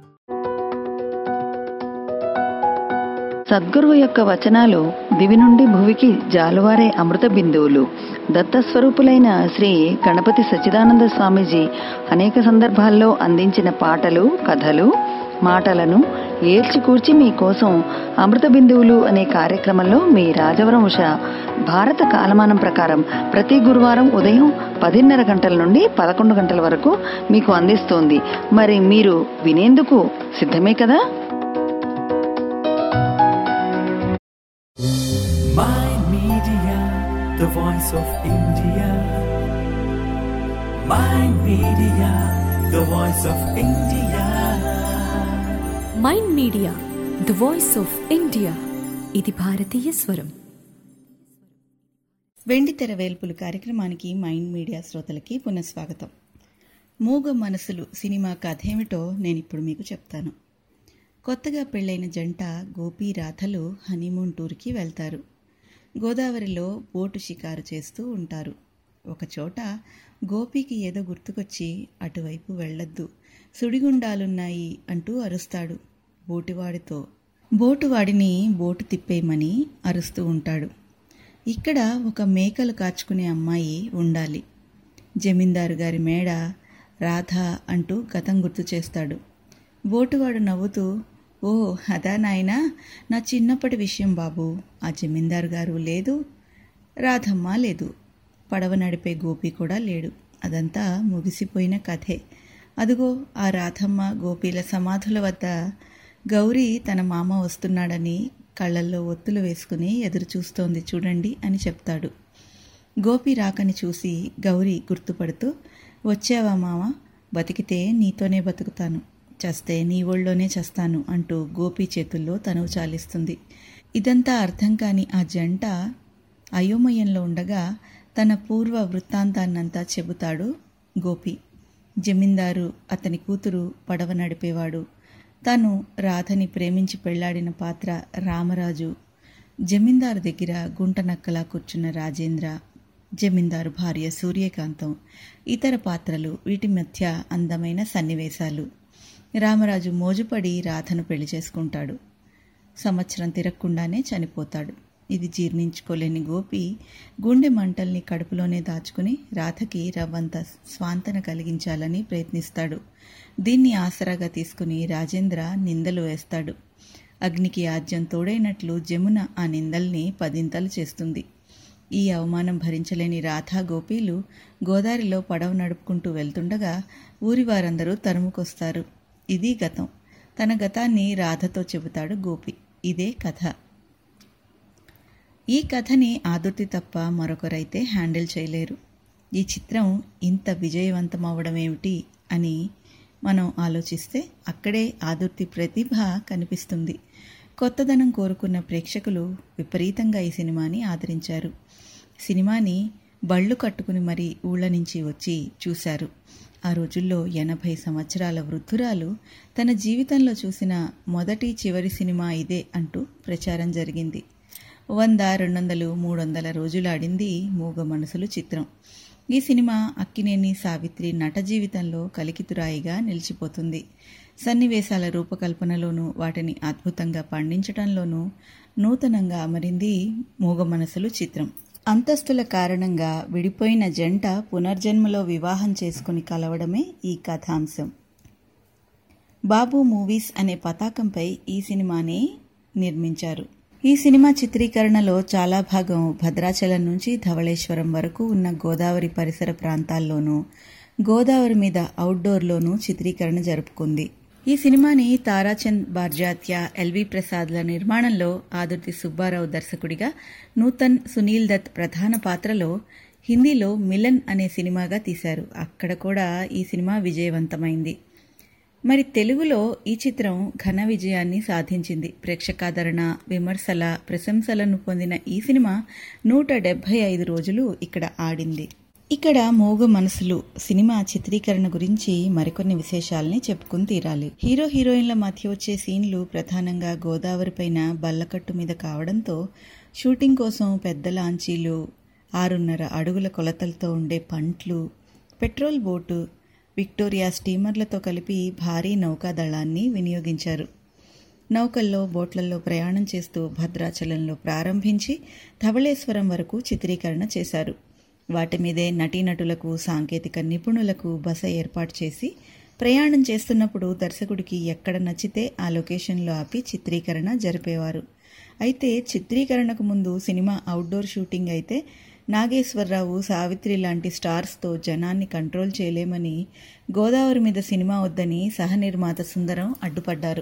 సద్గురువు యొక్క వచనాలు దివి నుండి భువికి జాలువారే అమృత బిందువులు. దత్తస్వరూపులైన శ్రీ గణపతి సచ్చిదానంద స్వామీజీ అనేక సందర్భాల్లో అందించిన పాటలు, కథలు, మాటలను ఏల్చికూర్చి మీకోసం అమృత బిందువులు అనే కార్యక్రమంలో మీ రాజవరం ఉష భారత కాలమానం ప్రకారం ప్రతి గురువారం ఉదయం పదిన్నర గంటల నుండి పదకొండు గంటల వరకు మీకు అందిస్తోంది. మరి మీరు వినేందుకు సిద్ధమే కదా? Mind Media, the voice of India. Mind Media, the voice of India. Mind media the voice of India. ఇది భారతీయ స్వరం. వెండితెర వేల్పులు కార్యక్రమానికి మైండ్ మీడియా శ్రోతలకి పునఃస్వాగతం. మూగ మనసులు సినిమా కథేమిటో నేనిప్పుడు మీకు చెప్తాను. కొత్తగా పెళ్లైన జంట గోపి రాధలు హనీమూన్ టూర్కి వెళ్తారు. గోదావరిలో బోటు షికారు చేస్తూ ఉంటారు. ఒకచోట గోపికి ఏదో గుర్తుకొచ్చి అటువైపు వెళ్ళొద్దు, సుడిగుండాలున్నాయి అంటూ అరుస్తాడు బోటువాడితో. బోటువాడిని బోటు తిప్పేయమని అరుస్తూ ఉంటాడు. ఇక్కడ ఒక మేకలు కాచుకునే అమ్మాయి ఉండాలి. జమీందారు గారి మేడ రాధ అంటూ గతం గుర్తు చేస్తాడు. బోటువాడు నవ్వుతూ, ఓ అదా నాయనా, నా చిన్నప్పటి విషయం బాబు. ఆ జమీందారు గారు లేదు, రాధమ్మ లేదు, పడవ నడిపే గోపి కూడా లేడు. అదంతా ముగిసిపోయిన కథే. అదుగో ఆ రాధమ్మ గోపీల సమాధుల వద్ద గౌరీ తన మామ వస్తున్నాడని కళ్ళల్లో ఒత్తులు వేసుకుని ఎదురు చూస్తోంది చూడండి అని చెప్తాడు. గోపి రాకని చూసి గౌరీ గుర్తుపడుతూ, వచ్చావా మామ, బతికితే నీతోనే బతుకుతాను, చస్తే నీ ఒళ్ళోనే చస్తాను అంటూ గోపి చేతుల్లో తనువు చాలిస్తుంది. ఇదంతా అర్థం కాని ఆ జంట అయోమయంలో ఉండగా తన పూర్వ వృత్తాంతాన్నంతా చెబుతాడు గోపి. జమీందారు అతని కూతురు పడవ నడిపేవాడు. తను రాధని ప్రేమించి పెళ్లాడిన పాత్ర రామరాజు. జమీందారు దగ్గర గుంటనక్కలా కూర్చున్న రాజేంద్ర, జమీందారు భార్య సూర్యకాంతం, ఇతర పాత్రలు, వీటి మధ్య అందమైన సన్నివేశాలు. రామరాజు మోజుపడి రాధను పెళ్లి చేసుకుంటాడు. సంవత్సరం తిరగకుండానే చనిపోతాడు. ఇది జీర్ణించుకోలేని గోపి గుండె మంటల్ని కడుపులోనే దాచుకుని రాధకి రవ్వంత స్వాంతన కలిగించాలని ప్రయత్నిస్తాడు. దీన్ని ఆసరాగా తీసుకుని రాజేంద్ర నిందలు వేస్తాడు. అగ్నికి ఆజ్యం తోడైనట్లు జమున ఆ నిందల్ని పదింతలు చేస్తుంది. ఈ అవమానం భరించలేని రాధా గోపీలు గోదావరిలో పడవ నడుపుకుంటూ వెళ్తుండగా ఊరి వారందరూ తరుముకొస్తారు. ఇది గతం. తన గతాన్ని రాధతో చెబుతాడు గోపి. ఇదే కథ. ఈ కథని ఆదుర్తి తప్ప మరొకరైతే హ్యాండిల్ చేయలేరు. ఈ చిత్రం ఇంత విజయవంతమవడమేమిటి అని మనం ఆలోచిస్తే అక్కడే ఆదుర్తి ప్రతిభ కనిపిస్తుంది. కొత్తదనం కోరుకున్న ప్రేక్షకులు విపరీతంగా ఈ సినిమాని ఆదరించారు. సినిమాని బళ్ళు కట్టుకుని మరీ ఊళ్ళ నుంచి వచ్చి చూశారు. ఆ రోజుల్లో ఎనభై సంవత్సరాల వృద్ధురాలు తన జీవితంలో చూసిన మొదటి చివరి సినిమా ఇదే అంటూ ప్రచారం జరిగింది. వంద రెండు వందలు మూడు వందల రోజులాడింది మూగ మనసులు చిత్రం. ఈ సినిమా అక్కినేని సావిత్రి నట జీవితంలో కలికితురాయిగా నిలిచిపోతుంది. సన్నివేశాల రూపకల్పనలోనూ వాటిని అద్భుతంగా పండించడంలోనూ నూతనంగా అమరింది మూగ మనసులు చిత్రం. అంతస్తుల కారణంగా విడిపోయిన జంట పునర్జన్మలో వివాహం చేసుకుని కలవడమే ఈ కథాంశం. బాబు మూవీస్ అనే పతాకంపై ఈ సినిమాని నిర్మించారు. ఈ సినిమా చిత్రీకరణలో చాలా భాగం భద్రాచలం నుంచి ధవళేశ్వరం వరకు ఉన్న గోదావరి పరిసర ప్రాంతాల్లోనూ, గోదావరి మీద అవుట్డోర్లోనూ చిత్రీకరణ జరుపుకుంది. ఈ సినిమాని తారాచంద్ బార్జాత్య, ఎల్వి ప్రసాద్ల నిర్మాణంలో ఆదుర్తి సుబ్బారావు దర్శకుడిగా, నూతన్, సునీల్ దత్ ప్రధాన పాత్రలో హిందీలో మిలన్ అనే సినిమాగా తీశారు. అక్కడ కూడా ఈ సినిమా విజయవంతమైంది. మరి తెలుగులో ఈ చిత్రం ఘన విజయాన్ని సాధించింది. ప్రేక్షకాదరణ, విమర్శల, ప్రశంసలను పొందిన ఈ సినిమా నూట డెబ్బై ఐదు రోజులు ఇక్కడ ఆడింది. ఇక్కడ మోగ మనసులు సినిమా చిత్రీకరణ గురించి మరికొన్ని విశేషాలని చెప్పుకుని తీరాలి. హీరో హీరోయిన్ల మధ్య వచ్చే సీన్లు ప్రధానంగా గోదావరి పైన బల్లకట్టు మీద కావడంతో షూటింగ్ కోసం పెద్ద లాంచీలు, ఆరున్నర అడుగుల కొలతలతో ఉండే పంట్లు, పెట్రోల్ బోటు, విక్టోరియా స్టీమర్లతో కలిపి భారీ నౌకాదళాన్ని వినియోగించారు. నౌకల్లో, బోట్లలో ప్రయాణం చేస్తూ భద్రాచలంలో ప్రారంభించి ధవళేశ్వరం వరకు చిత్రీకరణ చేశారు. వాటి మీదే నటీనటులకు, సాంకేతిక నిపుణులకు బస ఏర్పాటు చేసి ప్రయాణం చేస్తున్నప్పుడు దర్శకుడికి ఎక్కడ నచ్చితే ఆ లొకేషన్లో ఆపి చిత్రీకరణ జరిపేవారు. అయితే చిత్రీకరణకు ముందు సినిమా అవుట్డోర్ షూటింగ్ అయితే నాగేశ్వరరావు, సావిత్రి లాంటి స్టార్స్తో జనాన్ని కంట్రోల్ చేయలేమని గోదావరి మీద సినిమా వద్దని సహనిర్మాత సుందరం అడ్డుపడ్డారు.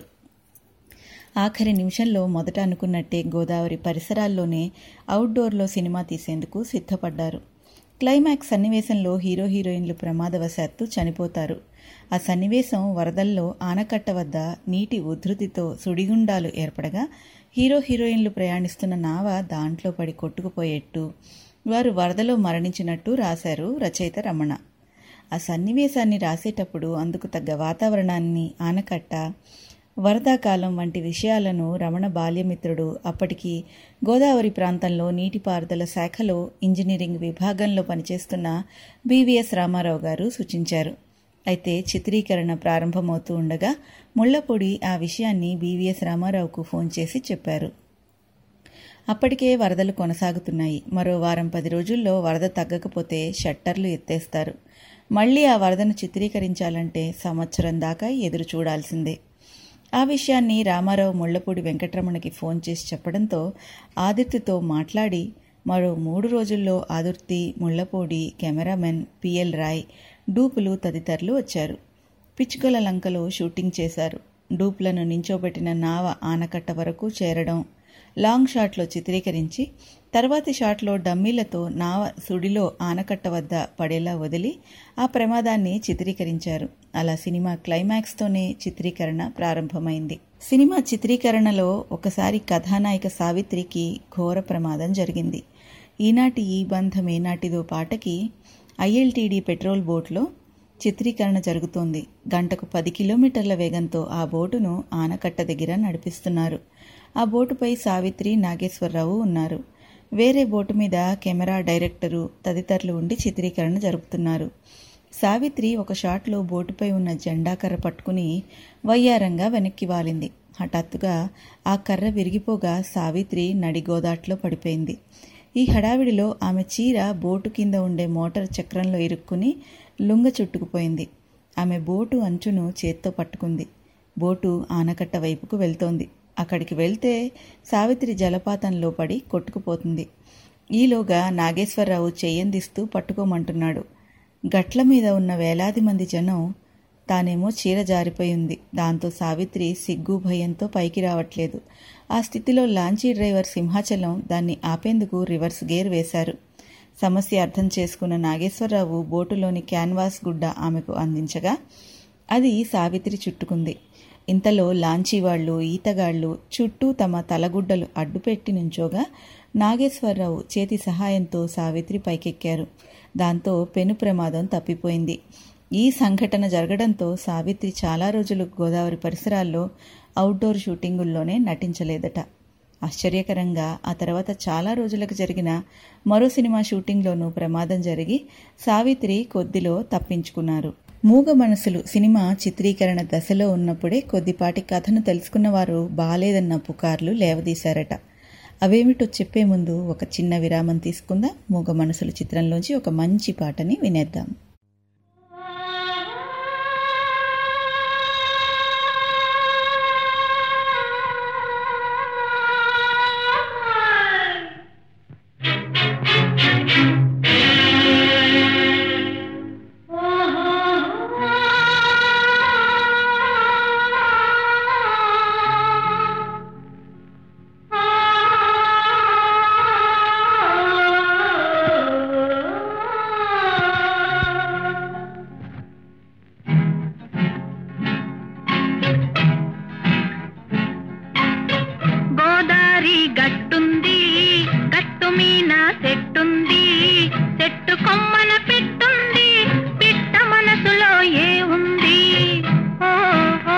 ఆఖరి నిమిషంలో మొదట అనుకున్నట్టే గోదావరి పరిసరాల్లోనే అవుట్డోర్లో సినిమా తీసేందుకు సిద్ధపడ్డారు. క్లైమాక్స్ సన్నివేశంలో హీరో హీరోయిన్లు ప్రమాదవశాత్తు చనిపోతారు. ఆ సన్నివేశం వరదల్లో ఆనకట్ట వద్ద నీటి ఉధృతితో సుడిగుండాలు ఏర్పడగా హీరో హీరోయిన్లు ప్రయాణిస్తున్న నావ దాంట్లో పడి కొట్టుకుపోయేట్టు, వారు వరదలో మరణించినట్టు రాశారు రచయిత రమణ. ఆ సన్నివేశాన్ని రాసేటప్పుడు అందుకు తగ్గ వాతావరణాన్ని, ఆనకట్ట, వరదాకాలం వంటి విషయాలను రమణ బాల్యమిత్రుడు, అప్పటికి గోదావరి ప్రాంతంలో నీటిపారుదల శాఖలో ఇంజనీరింగ్ విభాగంలో పనిచేస్తున్న బివిఎస్ రామారావు గారు సూచించారు. అయితే చిత్రీకరణ ప్రారంభమవుతూ ఉండగా ముళ్లపూడి ఆ విషయాన్ని బివిఎస్ రామారావుకు ఫోన్ చేసి చెప్పారు. అప్పటికే వరదలు కొనసాగుతున్నాయి. మరో వారం పది రోజుల్లో వరద తగ్గకపోతే షట్టర్లు ఎత్తేస్తారు. మళ్లీ ఆ వరదను చిత్రీకరించాలంటే సంవత్సరం దాకా ఎదురు చూడాల్సిందే. ఆ విషయాన్ని రామారావు ముళ్లపూడి వెంకటరమణకి ఫోన్ చేసి చెప్పడంతో ఆదిత్యతో మాట్లాడి మరో మూడు రోజుల్లో ఆదుర్తి, ముళ్లపూడి, కెమెరామెన్ పిఎల్ రాయ్, డూపులు తదితరులు వచ్చారు. పిచ్చుకల లంకలో షూటింగ్ చేశారు. డూప్లను నించోబెట్టిన నావ ఆనకట్ట వరకు చేరడం, లాంగ్ షాట్లో చిత్రీకరించి తర్వాతి షాట్లో డమ్మీలతో నావ సుడిలో ఆనకట్ట వద్ద పడేలా వదిలి ఆ ప్రమాదాన్ని చిత్రీకరించారు. అలా సినిమా క్లైమాక్స్తోనే చిత్రీకరణ ప్రారంభమైంది. సినిమా చిత్రీకరణలో ఒకసారి కథానాయిక సావిత్రికి ఘోర ప్రమాదం జరిగింది. ఈనాటి ఈ బంధం ఏనాటిదో పాటకి ఐఎల్టీడీ పెట్రోల్ బోట్లో చిత్రీకరణ జరుగుతోంది. గంటకు పది కిలోమీటర్ల వేగంతో ఆ బోటును ఆనకట్ట దగ్గర నడిపిస్తున్నారు. ఆ బోటుపై సావిత్రి, నాగేశ్వరరావు ఉన్నారు. వేరే బోటు మీద కెమెరా, డైరెక్టరు తదితరులు ఉండి చిత్రీకరణ జరుపుతున్నారు. సావిత్రి ఒక షాట్లో బోటుపై ఉన్న జెండా కర్ర పట్టుకుని వయ్యారంగా వెనక్కి వాలింది. హఠాత్తుగా ఆ కర్ర విరిగిపోగా సావిత్రి నడిగోదాట్లో పడిపోయింది. ఈ హడావిడిలో ఆమె చీర బోటు కింద ఉండే మోటార్ చక్రంలో ఇరుక్కుని లుంగ చుట్టుకుపోయింది. ఆమె బోటు అంచును చేత్తో పట్టుకుంది. బోటు ఆనకట్ట వైపుకు వెళ్తోంది. అక్కడికి వెళ్తే సావిత్రి జలపాతంలో పడి కొట్టుకుపోతుంది. ఈలోగా నాగేశ్వరరావు చెయ్యందిస్తూ పట్టుకోమంటున్నాడు. గట్ల మీద ఉన్న వేలాది మంది జనం, తానేమో చీర జారిపోయి ఉంది. దాంతో సావిత్రి సిగ్గు భయంతో పైకి రావట్లేదు. ఆ స్థితిలో లాంచీ డ్రైవర్ సింహాచలం దాన్ని ఆపేందుకు రివర్స్ గేర్ వేశారు. సమస్య అర్థం చేసుకున్న నాగేశ్వరరావు బోటులోని క్యాన్వాస్ గుడ్డ ఆమెకు అందించగా అది సావిత్రి చుట్టుకుంది. ఇంతలో లాంచీ వాళ్లు, ఈతగాళ్లు చుట్టూ తమ తలగుడ్డలు అడ్డుపెట్టి నుంచోగా నాగేశ్వరరావు చేతి సహాయంతో సావిత్రి పైకెక్కారు. దాంతో పెను ప్రమాదం తప్పిపోయింది. ఈ సంఘటన జరగడంతో సావిత్రి చాలా రోజులు గోదావరి పరిసరాల్లో అవుట్డోర్ షూటింగుల్లోనే నటించలేదట. ఆశ్చర్యకరంగా ఆ తర్వాత చాలా రోజులకు జరిగిన మరో సినిమా షూటింగ్లోనూ ప్రమాదం జరిగి సావిత్రి కొద్దిలో తప్పించుకున్నారు. మూగ మనసులు సినిమా చిత్రీకరణ దశలో ఉన్నప్పుడే కొద్దిపాటి కథను తెలుసుకున్నవారు బాలేదన్న పుకార్లు లేవదీశారట. అవేమిటో చెప్పే ముందు ఒక చిన్న విరామం తీసుకుందాం. మూగ మనసులు చిత్రంలోంచి ఒక మంచి పాటని వినేద్దాం. Oh నా చెట్టుంది, చెట్టు కొమ్మన పెట్టుంది, పిట్ట మనసులో ఏ ఉంది? ఓ ఓ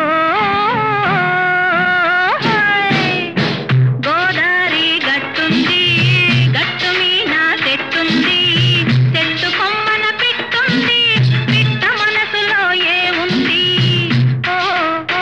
గోదారి గట్టుంది, గట్టు మీద చెట్టుంది, చెట్టు కొమ్మన పెట్టుంది, పిట్ట మనసులో ఏ ఉంది? ఓ ఓ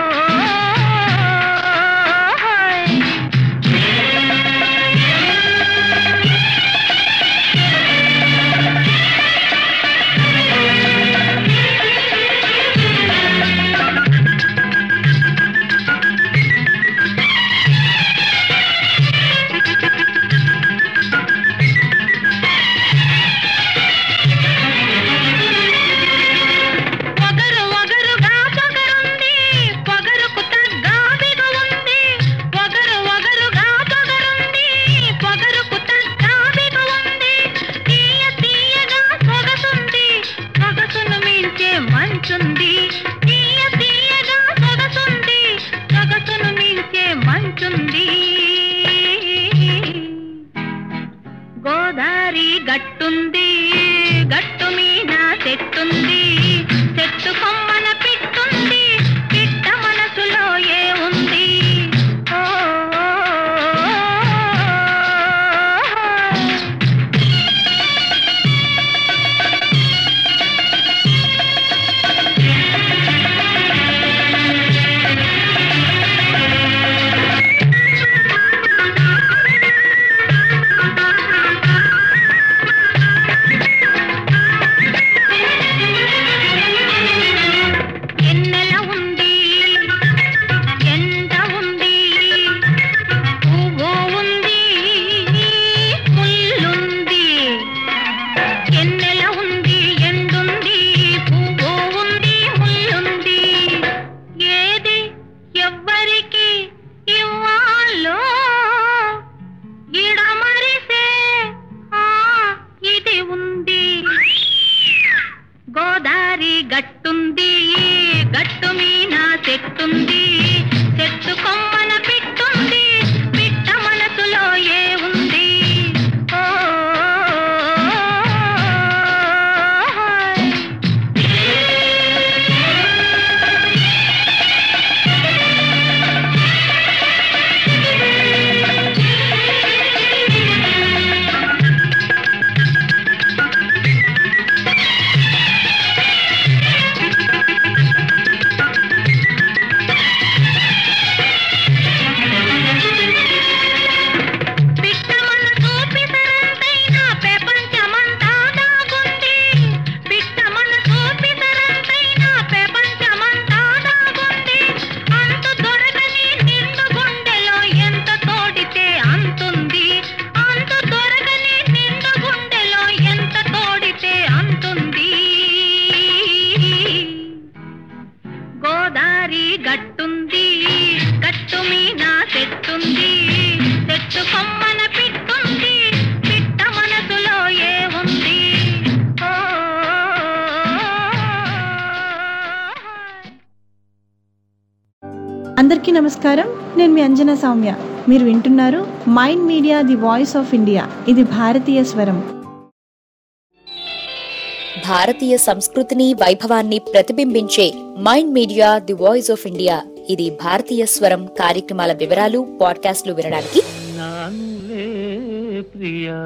గోదారి గట్టుంది, గట్టు మీద చెట్టుంది, చెట్టు కొమ్మన పెట్టుంది, పిట్ట మనసులో ఏ ఉంది? ఓ ఎన్నెల ఉంది, ఎండ ఉంది, పువ్వు ఉంది, ముల్లుంది. ఎన్నెల ఉంది, ఎండుంది, పువ్వు ఉంది, ముల్లుంది. ఏది ఎవ్వరికి ఇవ్వాలో ఇడమరిసే ఆ ఇది ఉంది. గోదారి గట్టుంది, గట్టు మీద చెట్టుంది, చెట్టు కొమ్మన పెట్టుంది, పిట్ట మనసులో ఏ ఉంది? ఓ పిట్ట మనసు పిసరంతైన ప్రపంచమంతా దాగుంది, పిట్ట మనసు పిసరంతైన ప్రపంచమంతా దాగుంది. అంతు దొరకని నిండు గుండెలో ఎంత తోడితే అంతుంది, అంతు దొరకని నిండు గుండెలో ఎంత తోడితే అంతుంది. గోదారి గట్టుంది, గట్టు మీద చెట్టుంది, చెట్టు కొమ్మన పెట్టుంది, పిట్ట మనసులో ఏ ఉంది? ఓ అందరికీ నమస్కారం. నేను మీ అంజనా సౌమ్య. మీరు వింటున్నారు mind media the voice of India. ఇది భారతీయ స్వరం. భారతీయ సంస్కృతిని వైభవాన్ని ప్రతిబింబించే mind media the voice of India. ఇది భారతీయ స్వరం కార్యక్రమాల వివరాలు, పాడ్కాస్ట్లు వినడానికి నానులే ప్రియా,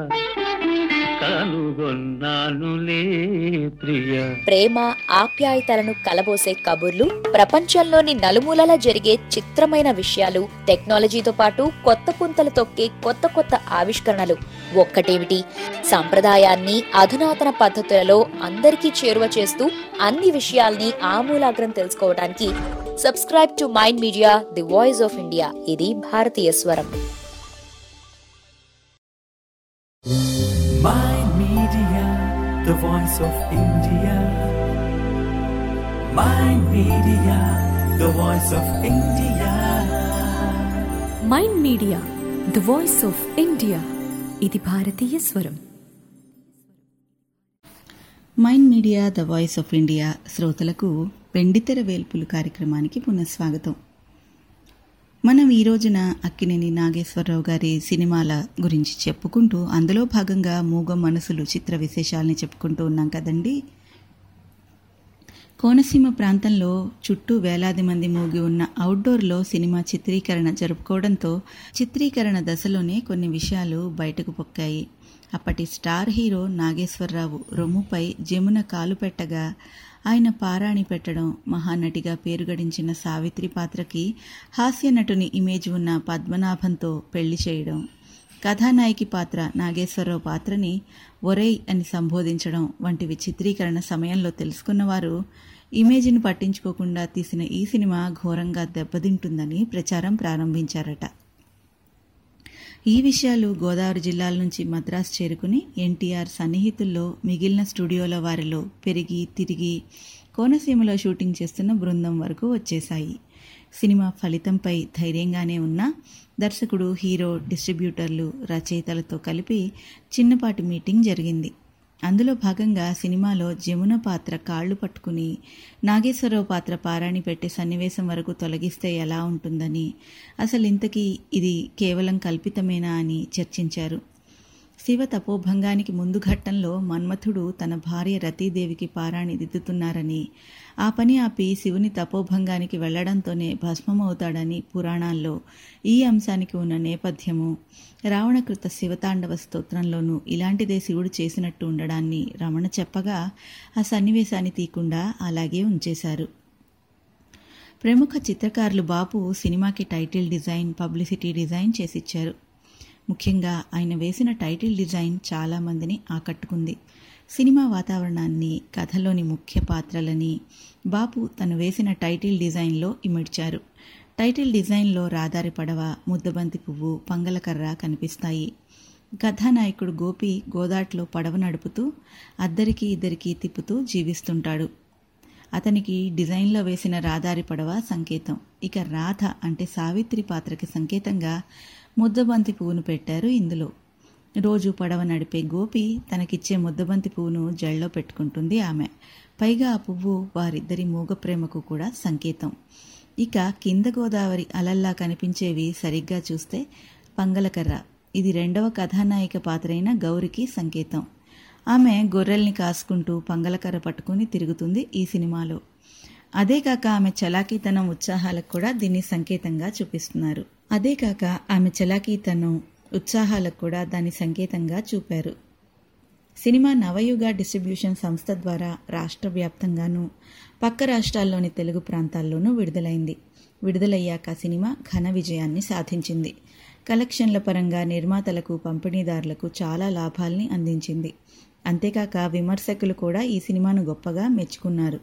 కనుగొన్నానులే ప్రియా. ప్రేమ ఆప్యాయతలను కలబోసే కబుర్లు, ప్రపంచంలోని నలుమూలలా జరిగే చిత్రమైన విషయాలు, టెక్నాలజీతో పాటు కొత్త పుంతలు తొక్కే కొత్త కొత్త ఆవిష్కరణలు. ఒక్కటేమిటి, సంప్రదాయాన్ని అధునాతన పద్ధతులలో అందరికీ చేరువ చేస్తూ అన్ని విషయాల్ని ఆమూలాగ్రం తెలుసుకోవడానికి subscribe to mind media the voice of India. ఇది భారతీయ స్వరం. Mind Media, the voice of India. Mind Media, the voice of India. Mind media the voice of India. ఇది భారతీయ స్వరం. Mind media the voice of India శ్రోతలకు వెండితెర వేల్పులు కార్యక్రమానికి పునఃస్వాగతం. మనం ఈ రోజున అక్కినేని నాగేశ్వరరావు గారి సినిమాల గురించి చెప్పుకుంటూ అందులో భాగంగా మూగ మనసులు చిత్ర విశేషాలని చెప్పుకుంటూ ఉన్నాం కదండి. కోనసీమ ప్రాంతంలో చుట్టూ వేలాది మంది మూగి ఉన్న అవుట్డోర్లో సినిమా చిత్రీకరణ జరుపుకోవడంతో చిత్రీకరణ దశలోనే కొన్ని విషయాలు బయటకు పొక్కాయి. అప్పటి స్టార్ హీరో నాగేశ్వరరావు రొమ్ముపై జమున కాలు పెట్టగా ఆయన పారాణి పెట్టడం, మహానటిగా పేరుగడించిన సావిత్రి పాత్రకి హాస్య నటుని ఇమేజ్ ఉన్న పద్మనాభంతో పెళ్లి చేయడం, కథానాయకి పాత్ర నాగేశ్వరరావు పాత్రని ఒరేయ్ అని సంబోధించడం వంటివి చిత్రీకరణ సమయంలో తెలుసుకున్నవారు ఇమేజ్ని పట్టించుకోకుండా తీసిన ఈ సినిమా ఘోరంగా దెబ్బతింటుందని ప్రచారం ప్రారంభించారట. ఈ విషయాలు గోదావరి జిల్లాల నుంచి మద్రాసు చేరుకుని ఎన్టీఆర్ సన్నిహితుల్లో మిగిలిన స్టూడియోల వారిలో పెరిగి తిరిగి కోనసీమలో షూటింగ్ చేస్తున్న బృందం వరకు వచ్చేశాయి. సినిమా ఫలితంపై ధైర్యంగానే ఉన్న దర్శకుడు, హీరో, డిస్ట్రిబ్యూటర్లు, రచయితలతో కలిపి చిన్నపాటి మీటింగ్ జరిగింది. అందులో భాగంగా సినిమాలో జమున పాత్ర కాళ్లు పట్టుకుని నాగేశ్వరరావు పాత్ర పారాణి పెట్టే సన్నివేశం వరకు తొలగిస్తే ఎలా ఉంటుందని, అసలు ఇంతకీ ఇది కేవలం కల్పితమేనా అని చర్చించారు. శివ తపోభంగానికి ముందు ఘట్టంలో మన్మథుడు తన భార్య రతీదేవికి పారాణి దిద్దుతున్నారని, ఆ పని ఆపి శివుని తపోభంగానికి వెళ్లడంతోనే భస్మమవుతాడని పురాణాల్లో ఈ అంశానికి ఉన్న నేపథ్యము, రావణకృత శివతాండవ స్తోత్రంలోనూ ఇలాంటిదే శివుడు చేసినట్టు ఉండడాన్ని రమణ చెప్పగా ఆ సన్నివేశాన్ని తీయకుండా అలాగే ఉంచేశారు. ప్రముఖ చిత్రకారులు బాపు సినిమాకి టైటిల్ డిజైన్, పబ్లిసిటీ డిజైన్ చేసిచ్చారు. ముఖ్యంగా ఆయన వేసిన టైటిల్ డిజైన్ చాలా మందిని ఆకట్టుకుంది. సినిమా వాతావరణాన్ని, కథలోని ముఖ్య పాత్రలని బాపు తను వేసిన టైటిల్ డిజైన్లో ఇమిడ్చారు. టైటిల్ డిజైన్లో రాదారి పడవ, ముద్దబంతి పువ్వు, పంగలకర్ర కనిపిస్తాయి. కథానాయకుడు గోపి గోదాట్లో పడవ నడుపుతూ అద్దరికి ఇద్దరికి తిప్పుతూ జీవిస్తుంటాడు. అతనికి డిజైన్లో వేసిన రాదారి పడవ సంకేతం. ఇక రాధ అంటే సావిత్రి పాత్రకి సంకేతంగా ముద్దబంతి పువ్వును పెట్టారు ఇందులో. రోజు పడవ నడిపే గోపి తనకిచ్చే ముద్దబంతి పువ్వును జళ్ళలో పెట్టుకుంటుంది ఆమె. పైగా ఆ పువ్వు వారిద్దరి మూగ ప్రేమకు కూడా సంకేతం. ఇక కింద గోదావరి అలల్లా కనిపించేవి సరిగ్గా చూస్తే పంగలకర్ర. ఇది రెండవ కథానాయిక పాత్రైన గౌరికి సంకేతం. ఆమె గొర్రెల్ని కాసుకుంటూ పంగలకర్ర పట్టుకుని తిరుగుతుంది ఈ సినిమాలో. అదే కాక ఆమె చలాకీతనం, ఉత్సాహాలకు కూడా దీన్ని సంకేతంగా చూపిస్తున్నారు. అదే కాక ఆమె చలాకీతనం, ఉత్సాహాలకు కూడా దాని సంకేతంగా చూపారు. సినిమా నవయుగ డిస్ట్రిబ్యూషన్ సంస్థ ద్వారా రాష్ట్ర వ్యాప్తంగానూ పక్క రాష్ట్రాల్లోని తెలుగు ప్రాంతాల్లోనూ విడుదలైంది. విడుదలయ్యాక సినిమా ఘన విజయాన్ని సాధించింది. కలెక్షన్ల పరంగా నిర్మాతలకు, పంపిణీదారులకు చాలా లాభాల్ని అందించింది. అంతేకాక విమర్శకులు కూడా ఈ సినిమాను గొప్పగా మెచ్చుకున్నారు.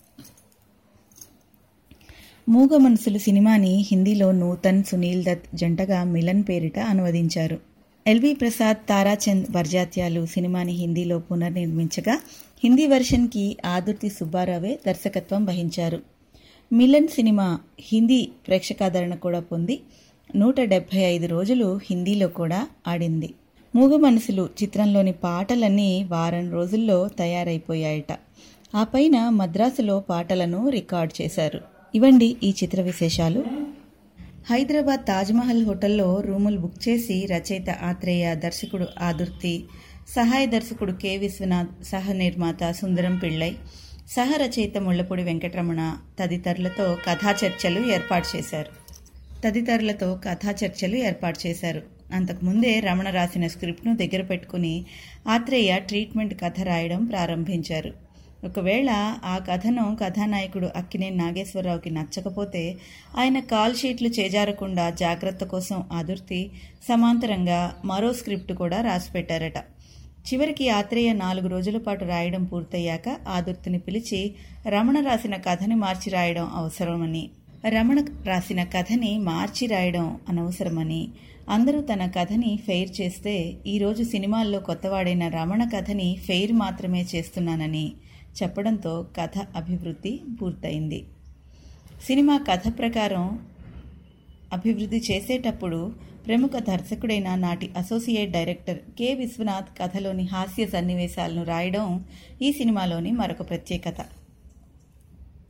మూగ మనసులు సినిమాని హిందీలో నూతన్, సునీల్ దత్ జంటగా మిలన్ పేరిట అనువదించారు. ఎల్వి ప్రసాద్, తారాచంద్ బర్జాత్యాలు సినిమాని హిందీలో పునర్నిర్మించగా హిందీ వెర్షన్కి ఆదుర్తి సుబ్బారావే దర్శకత్వం వహించారు. మిలన్ సినిమా హిందీ ప్రేక్షకాదరణ కూడా పొంది నూట డెబ్బై ఐదు రోజులు హిందీలో కూడా ఆడింది. మూగ మనసులు చిత్రంలోని పాటలన్నీ వారం రోజుల్లో తయారైపోయాయట. ఆ పైన మద్రాసులో పాటలను రికార్డ్ చేశారు. ఇవండి ఈ చిత్ర విశేషాలు. హైదరాబాద్ తాజ్మహల్ హోటల్లో రూములు బుక్ చేసి రచయిత ఆత్రేయ, దర్శకుడు ఆదుర్తి, సహాయ దర్శకుడు కె విశ్వనాథ్, సహ నిర్మాత సుందరం పిళ్ళై, సహ రచయిత ముళ్లపూడి వెంకటరమణ తదితరులతో కథా చర్చలు ఏర్పాటు చేశారు తదితరులతో కథా చర్చలు ఏర్పాటు చేశారు అంతకుముందే రమణ రాసిన స్క్రిప్ట్ను దగ్గర పెట్టుకుని ఆత్రేయ ట్రీట్మెంట్ కథ రాయడం ప్రారంభించారు. ఒకవేళ ఆ కథను కథానాయకుడు అక్కినేని నాగేశ్వరరావుకి నచ్చకపోతే ఆయన కాల్ షీట్లు చేజారకుండా జాగ్రత్త కోసం ఆదుర్తి సమాంతరంగా మరో స్క్రిప్ట్ కూడా రాసిపెట్టారట. చివరికి ఆత్రేయ నాలుగు రోజుల పాటు రాయడం పూర్తయ్యాక ఆదుర్తిని పిలిచి రమణ రాసిన కథని మార్చి రాయడం అవసరమని, రమణ రాసిన కథని మార్చి రాయడం అనవసరమని, అందరూ తన కథని ఫెయిర్ చేస్తే ఈరోజు సినిమాల్లో కొత్తవాడైన రమణ కథని ఫెయిర్ మాత్రమే చేస్తున్నానని చెప్పడంతో కథ అభివృద్ధి పూర్తయింది. సినిమా కథ ప్రకారం అభివృద్ధి చేసేటప్పుడు ప్రముఖ దర్శకుడైన నాటి అసోసియేట్ డైరెక్టర్ కె విశ్వనాథ్ కథలోని హాస్య సన్నివేశాలను రాయడం ఈ సినిమాలోని మరొక ప్రత్యేకత.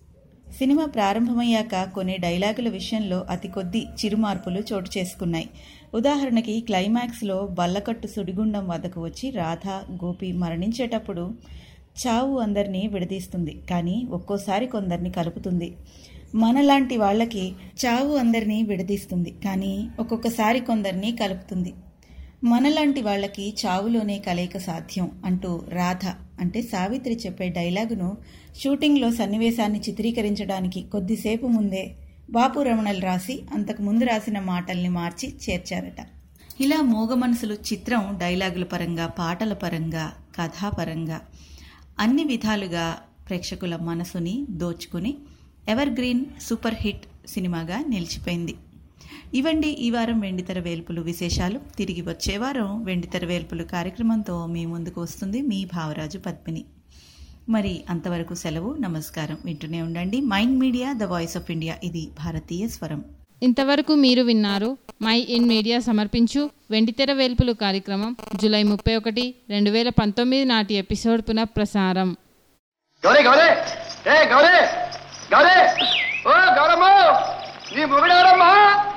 సినిమా ప్రారంభమయ్యాక కొన్ని డైలాగుల విషయంలో అతి కొద్ది చిరుమార్పులు చోటు చేసుకున్నాయి. ఉదాహరణకి క్లైమాక్స్లో బల్లకట్టు సుడిగుండం వద్దకు వచ్చి రాధ, గోపి మరణించేటప్పుడు చావు అందరినీ విడదీస్తుంది, కానీ ఒక్కోసారి కొందరిని కలుపుతుంది. మనలాంటి వాళ్ళకి చావు అందరినీ విడదీస్తుంది, కానీ ఒక్కొక్కసారి కొందరిని కలుపుతుంది. మనలాంటి వాళ్ళకి చావులోనే కలయిక సాధ్యం అంటూ రాధ అంటే సావిత్రి చెప్పే డైలాగును షూటింగ్లో సన్నివేశాన్ని చిత్రీకరించడానికి కొద్దిసేపు ముందే బాపు రమణలు రాసి అంతకు ముందు రాసిన మాటల్ని మార్చి చేర్చారట. ఇలా మూగ మనసులు చిత్రం డైలాగుల పరంగా, పాటల పరంగా, కథాపరంగా అన్ని విధాలుగా ప్రేక్షకుల మనసుని దోచుకుని ఎవర్ గ్రీన్ సూపర్ హిట్ సినిమాగా నిలిచిపోయింది. ఇవండి ఈ వారం వెండితెర వేల్పులు విశేషాలు. తిరిగి వచ్చే వారం వెండితెర వేల్పులు కార్యక్రమంతో మీ ముందుకు వస్తుంది మీ భావరాజు పద్మిని. మరి అంతవరకు సెలవు, నమస్కారం. వింటూనే ఉండండి mind media, the voice of India. ఇది భారతీయ స్వరం. ఇంతవరకు మీరు విన్నారు మై ఇన్ మీడియా సమర్పించు వెండితెర వేల్పులు కార్యక్రమం జూలై ముప్పై ఒకటి రెండు వేల పంతొమ్మిది నాటి ఎపిసోడ్ పునఃప్రసారం. గౌరీ గౌరీ ఏ గౌరీ గౌరీ ఓ గౌరమ్మ, నీ మొగుడెవరమ్మా?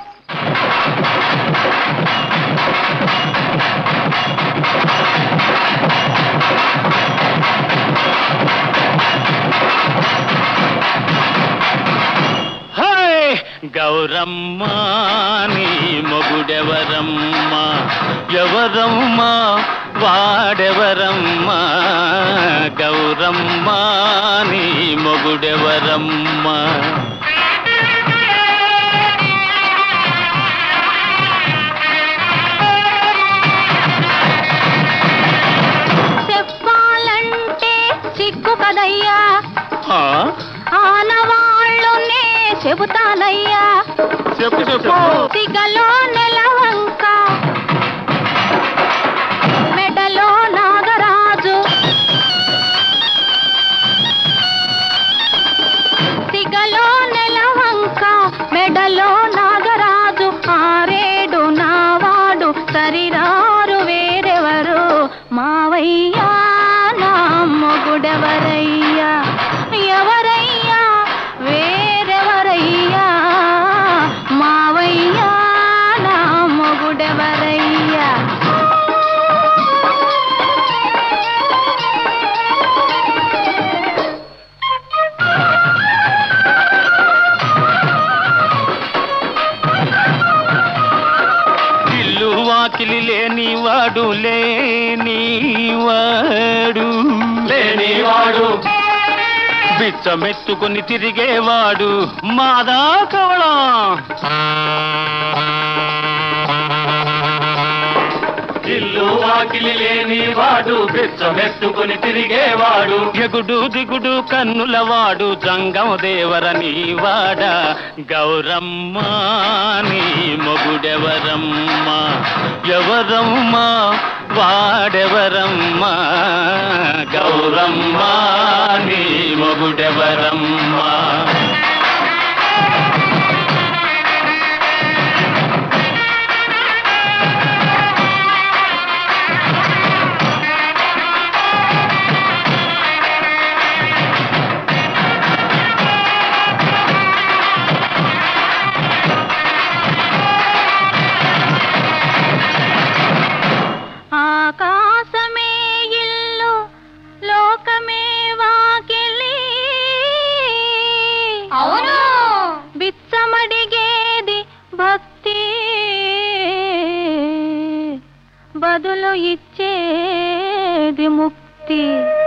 గౌరమ్మ నీ మొగుడెవరమ్మా? ఎవరమ్మా వాడెవరమ్మా? గౌరమ్మ నీ మొగుడెవరమ్మా? చెప్పాలంటే చిక్కు కదయ్యా, ఆనవాళ్ళునే చెబుతానయ్యా. చెప్పు చెప్పు. సిగలో నెలవంక, మెడలో నాగరాజు. సిగలో నెలవంక, మెడలో నాగరాజు. ఆరేడు నావాడు సరిరారు వేరెవరు? మావయ్యా నా మొగుడెవరయ్యా? ఎవరయ్యా వేరెవరయ్యా? మావయ్యా నా మొగుడెవరయ్యా? ఇల్లు వాకిలి లేనివాడు లేనివాడు లేనివాడు బిచ్చమెత్తుకుని తిరిగేవాడు మాదా కవళం. ఇల్లు వాకిలి లేనివాడు బిచ్చమెత్తుకుని తిరిగేవాడు. ఎగుడు దిగుడు కన్నులవాడు జంగం దేవరని వాడ. గౌరమ్మ నీ మొగుడెవరమ్మా? ఎవరమ్మా వాడెవరమ్మా? గౌరమ్మ నీ మొగుడెవరమ్మా? ఆకాశమే ఇల్లు, లోకమే వాకిలి. అవును, బిచ్చమడిగేది భక్తి, బదులు ఇచ్చేది ముక్తి.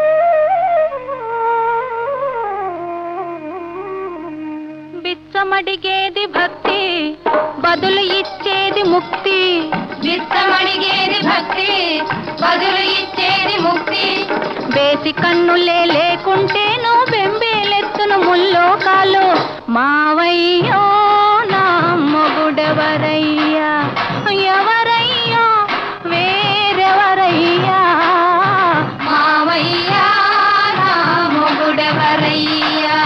బిచ్చమడిగేది భక్తి, బదులు ఇచ్చేది ముక్తి. బిచ్చమడిగేది భక్తి, బదులు ఇచ్చేది ముక్తి. బేసి కన్నులే లేకుంటేను బెంబేలెత్తును ముల్లోకాలు. మావయ్యో నా మొగుడెవరయ్యా? ఎవరయ్యా వేరెవరయ్యా? మావయ్యా నా మొగుడెవరయ్యా?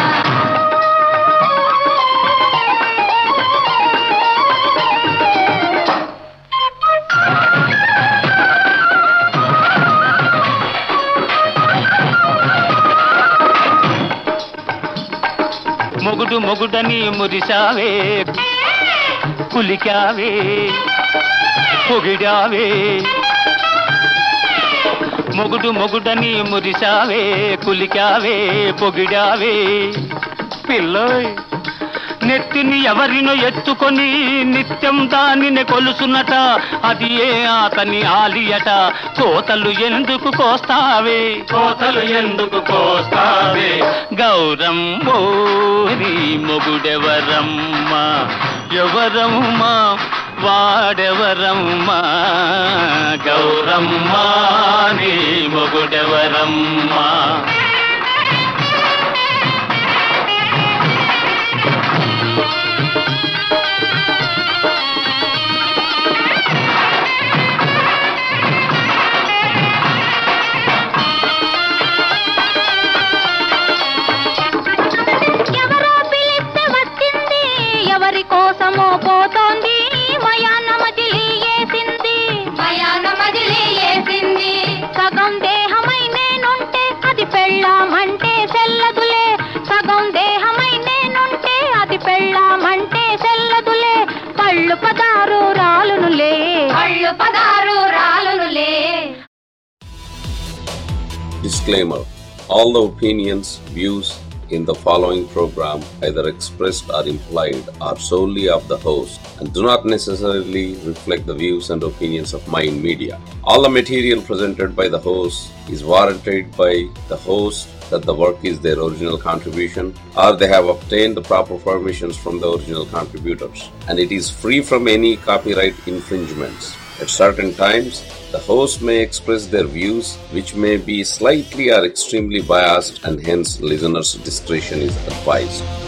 మొగుడు మొగుడని మురిశావే, కులికావే, పొగిడావే. మొగుడు మొగుడని మురిశావే, కులికావే, పొగిడావే. పిల్లోయ్ నెత్తిని ఎవరినో ఎత్తుకొని నిత్యం దానిని కొలుసునట, అది ఏ అతని ఆలియట. కోతలు ఎందుకు కోస్తావే, కోతలు ఎందుకు కోస్తావే. గౌరమ్మో నీ మొగుడెవరమ్మా, ఎవరమ్మా వాడెవరమ్మా. గౌరమ్మా నీ మొగుడెవరమ్మా. కోసమో పోతోంది మయాన మజిలీ ఏసింది, మయాన మజిలీ ఏసింది. సగం దేహమై నేనుంటే అది పెళ్ళామంటే సెల్లదులే, సగం దేహమై నేనుంటే అది పెళ్ళామంటే సెల్లదులే. పళ్ళు పదారు రాలునులే, పళ్ళు పదారు రాలునులే. Disclaimer: all the opinions, views in the following program, either expressed or implied, are solely of the host and do not necessarily reflect the views and opinions of Mind Media. All the material presented by the host is warranted by the host that the work is their original contribution or they have obtained the proper permissions from the original contributors, and it is free from any copyright infringements. At certain times, the host may express their views which may be slightly or extremely biased, and hence listeners' discretion is advised.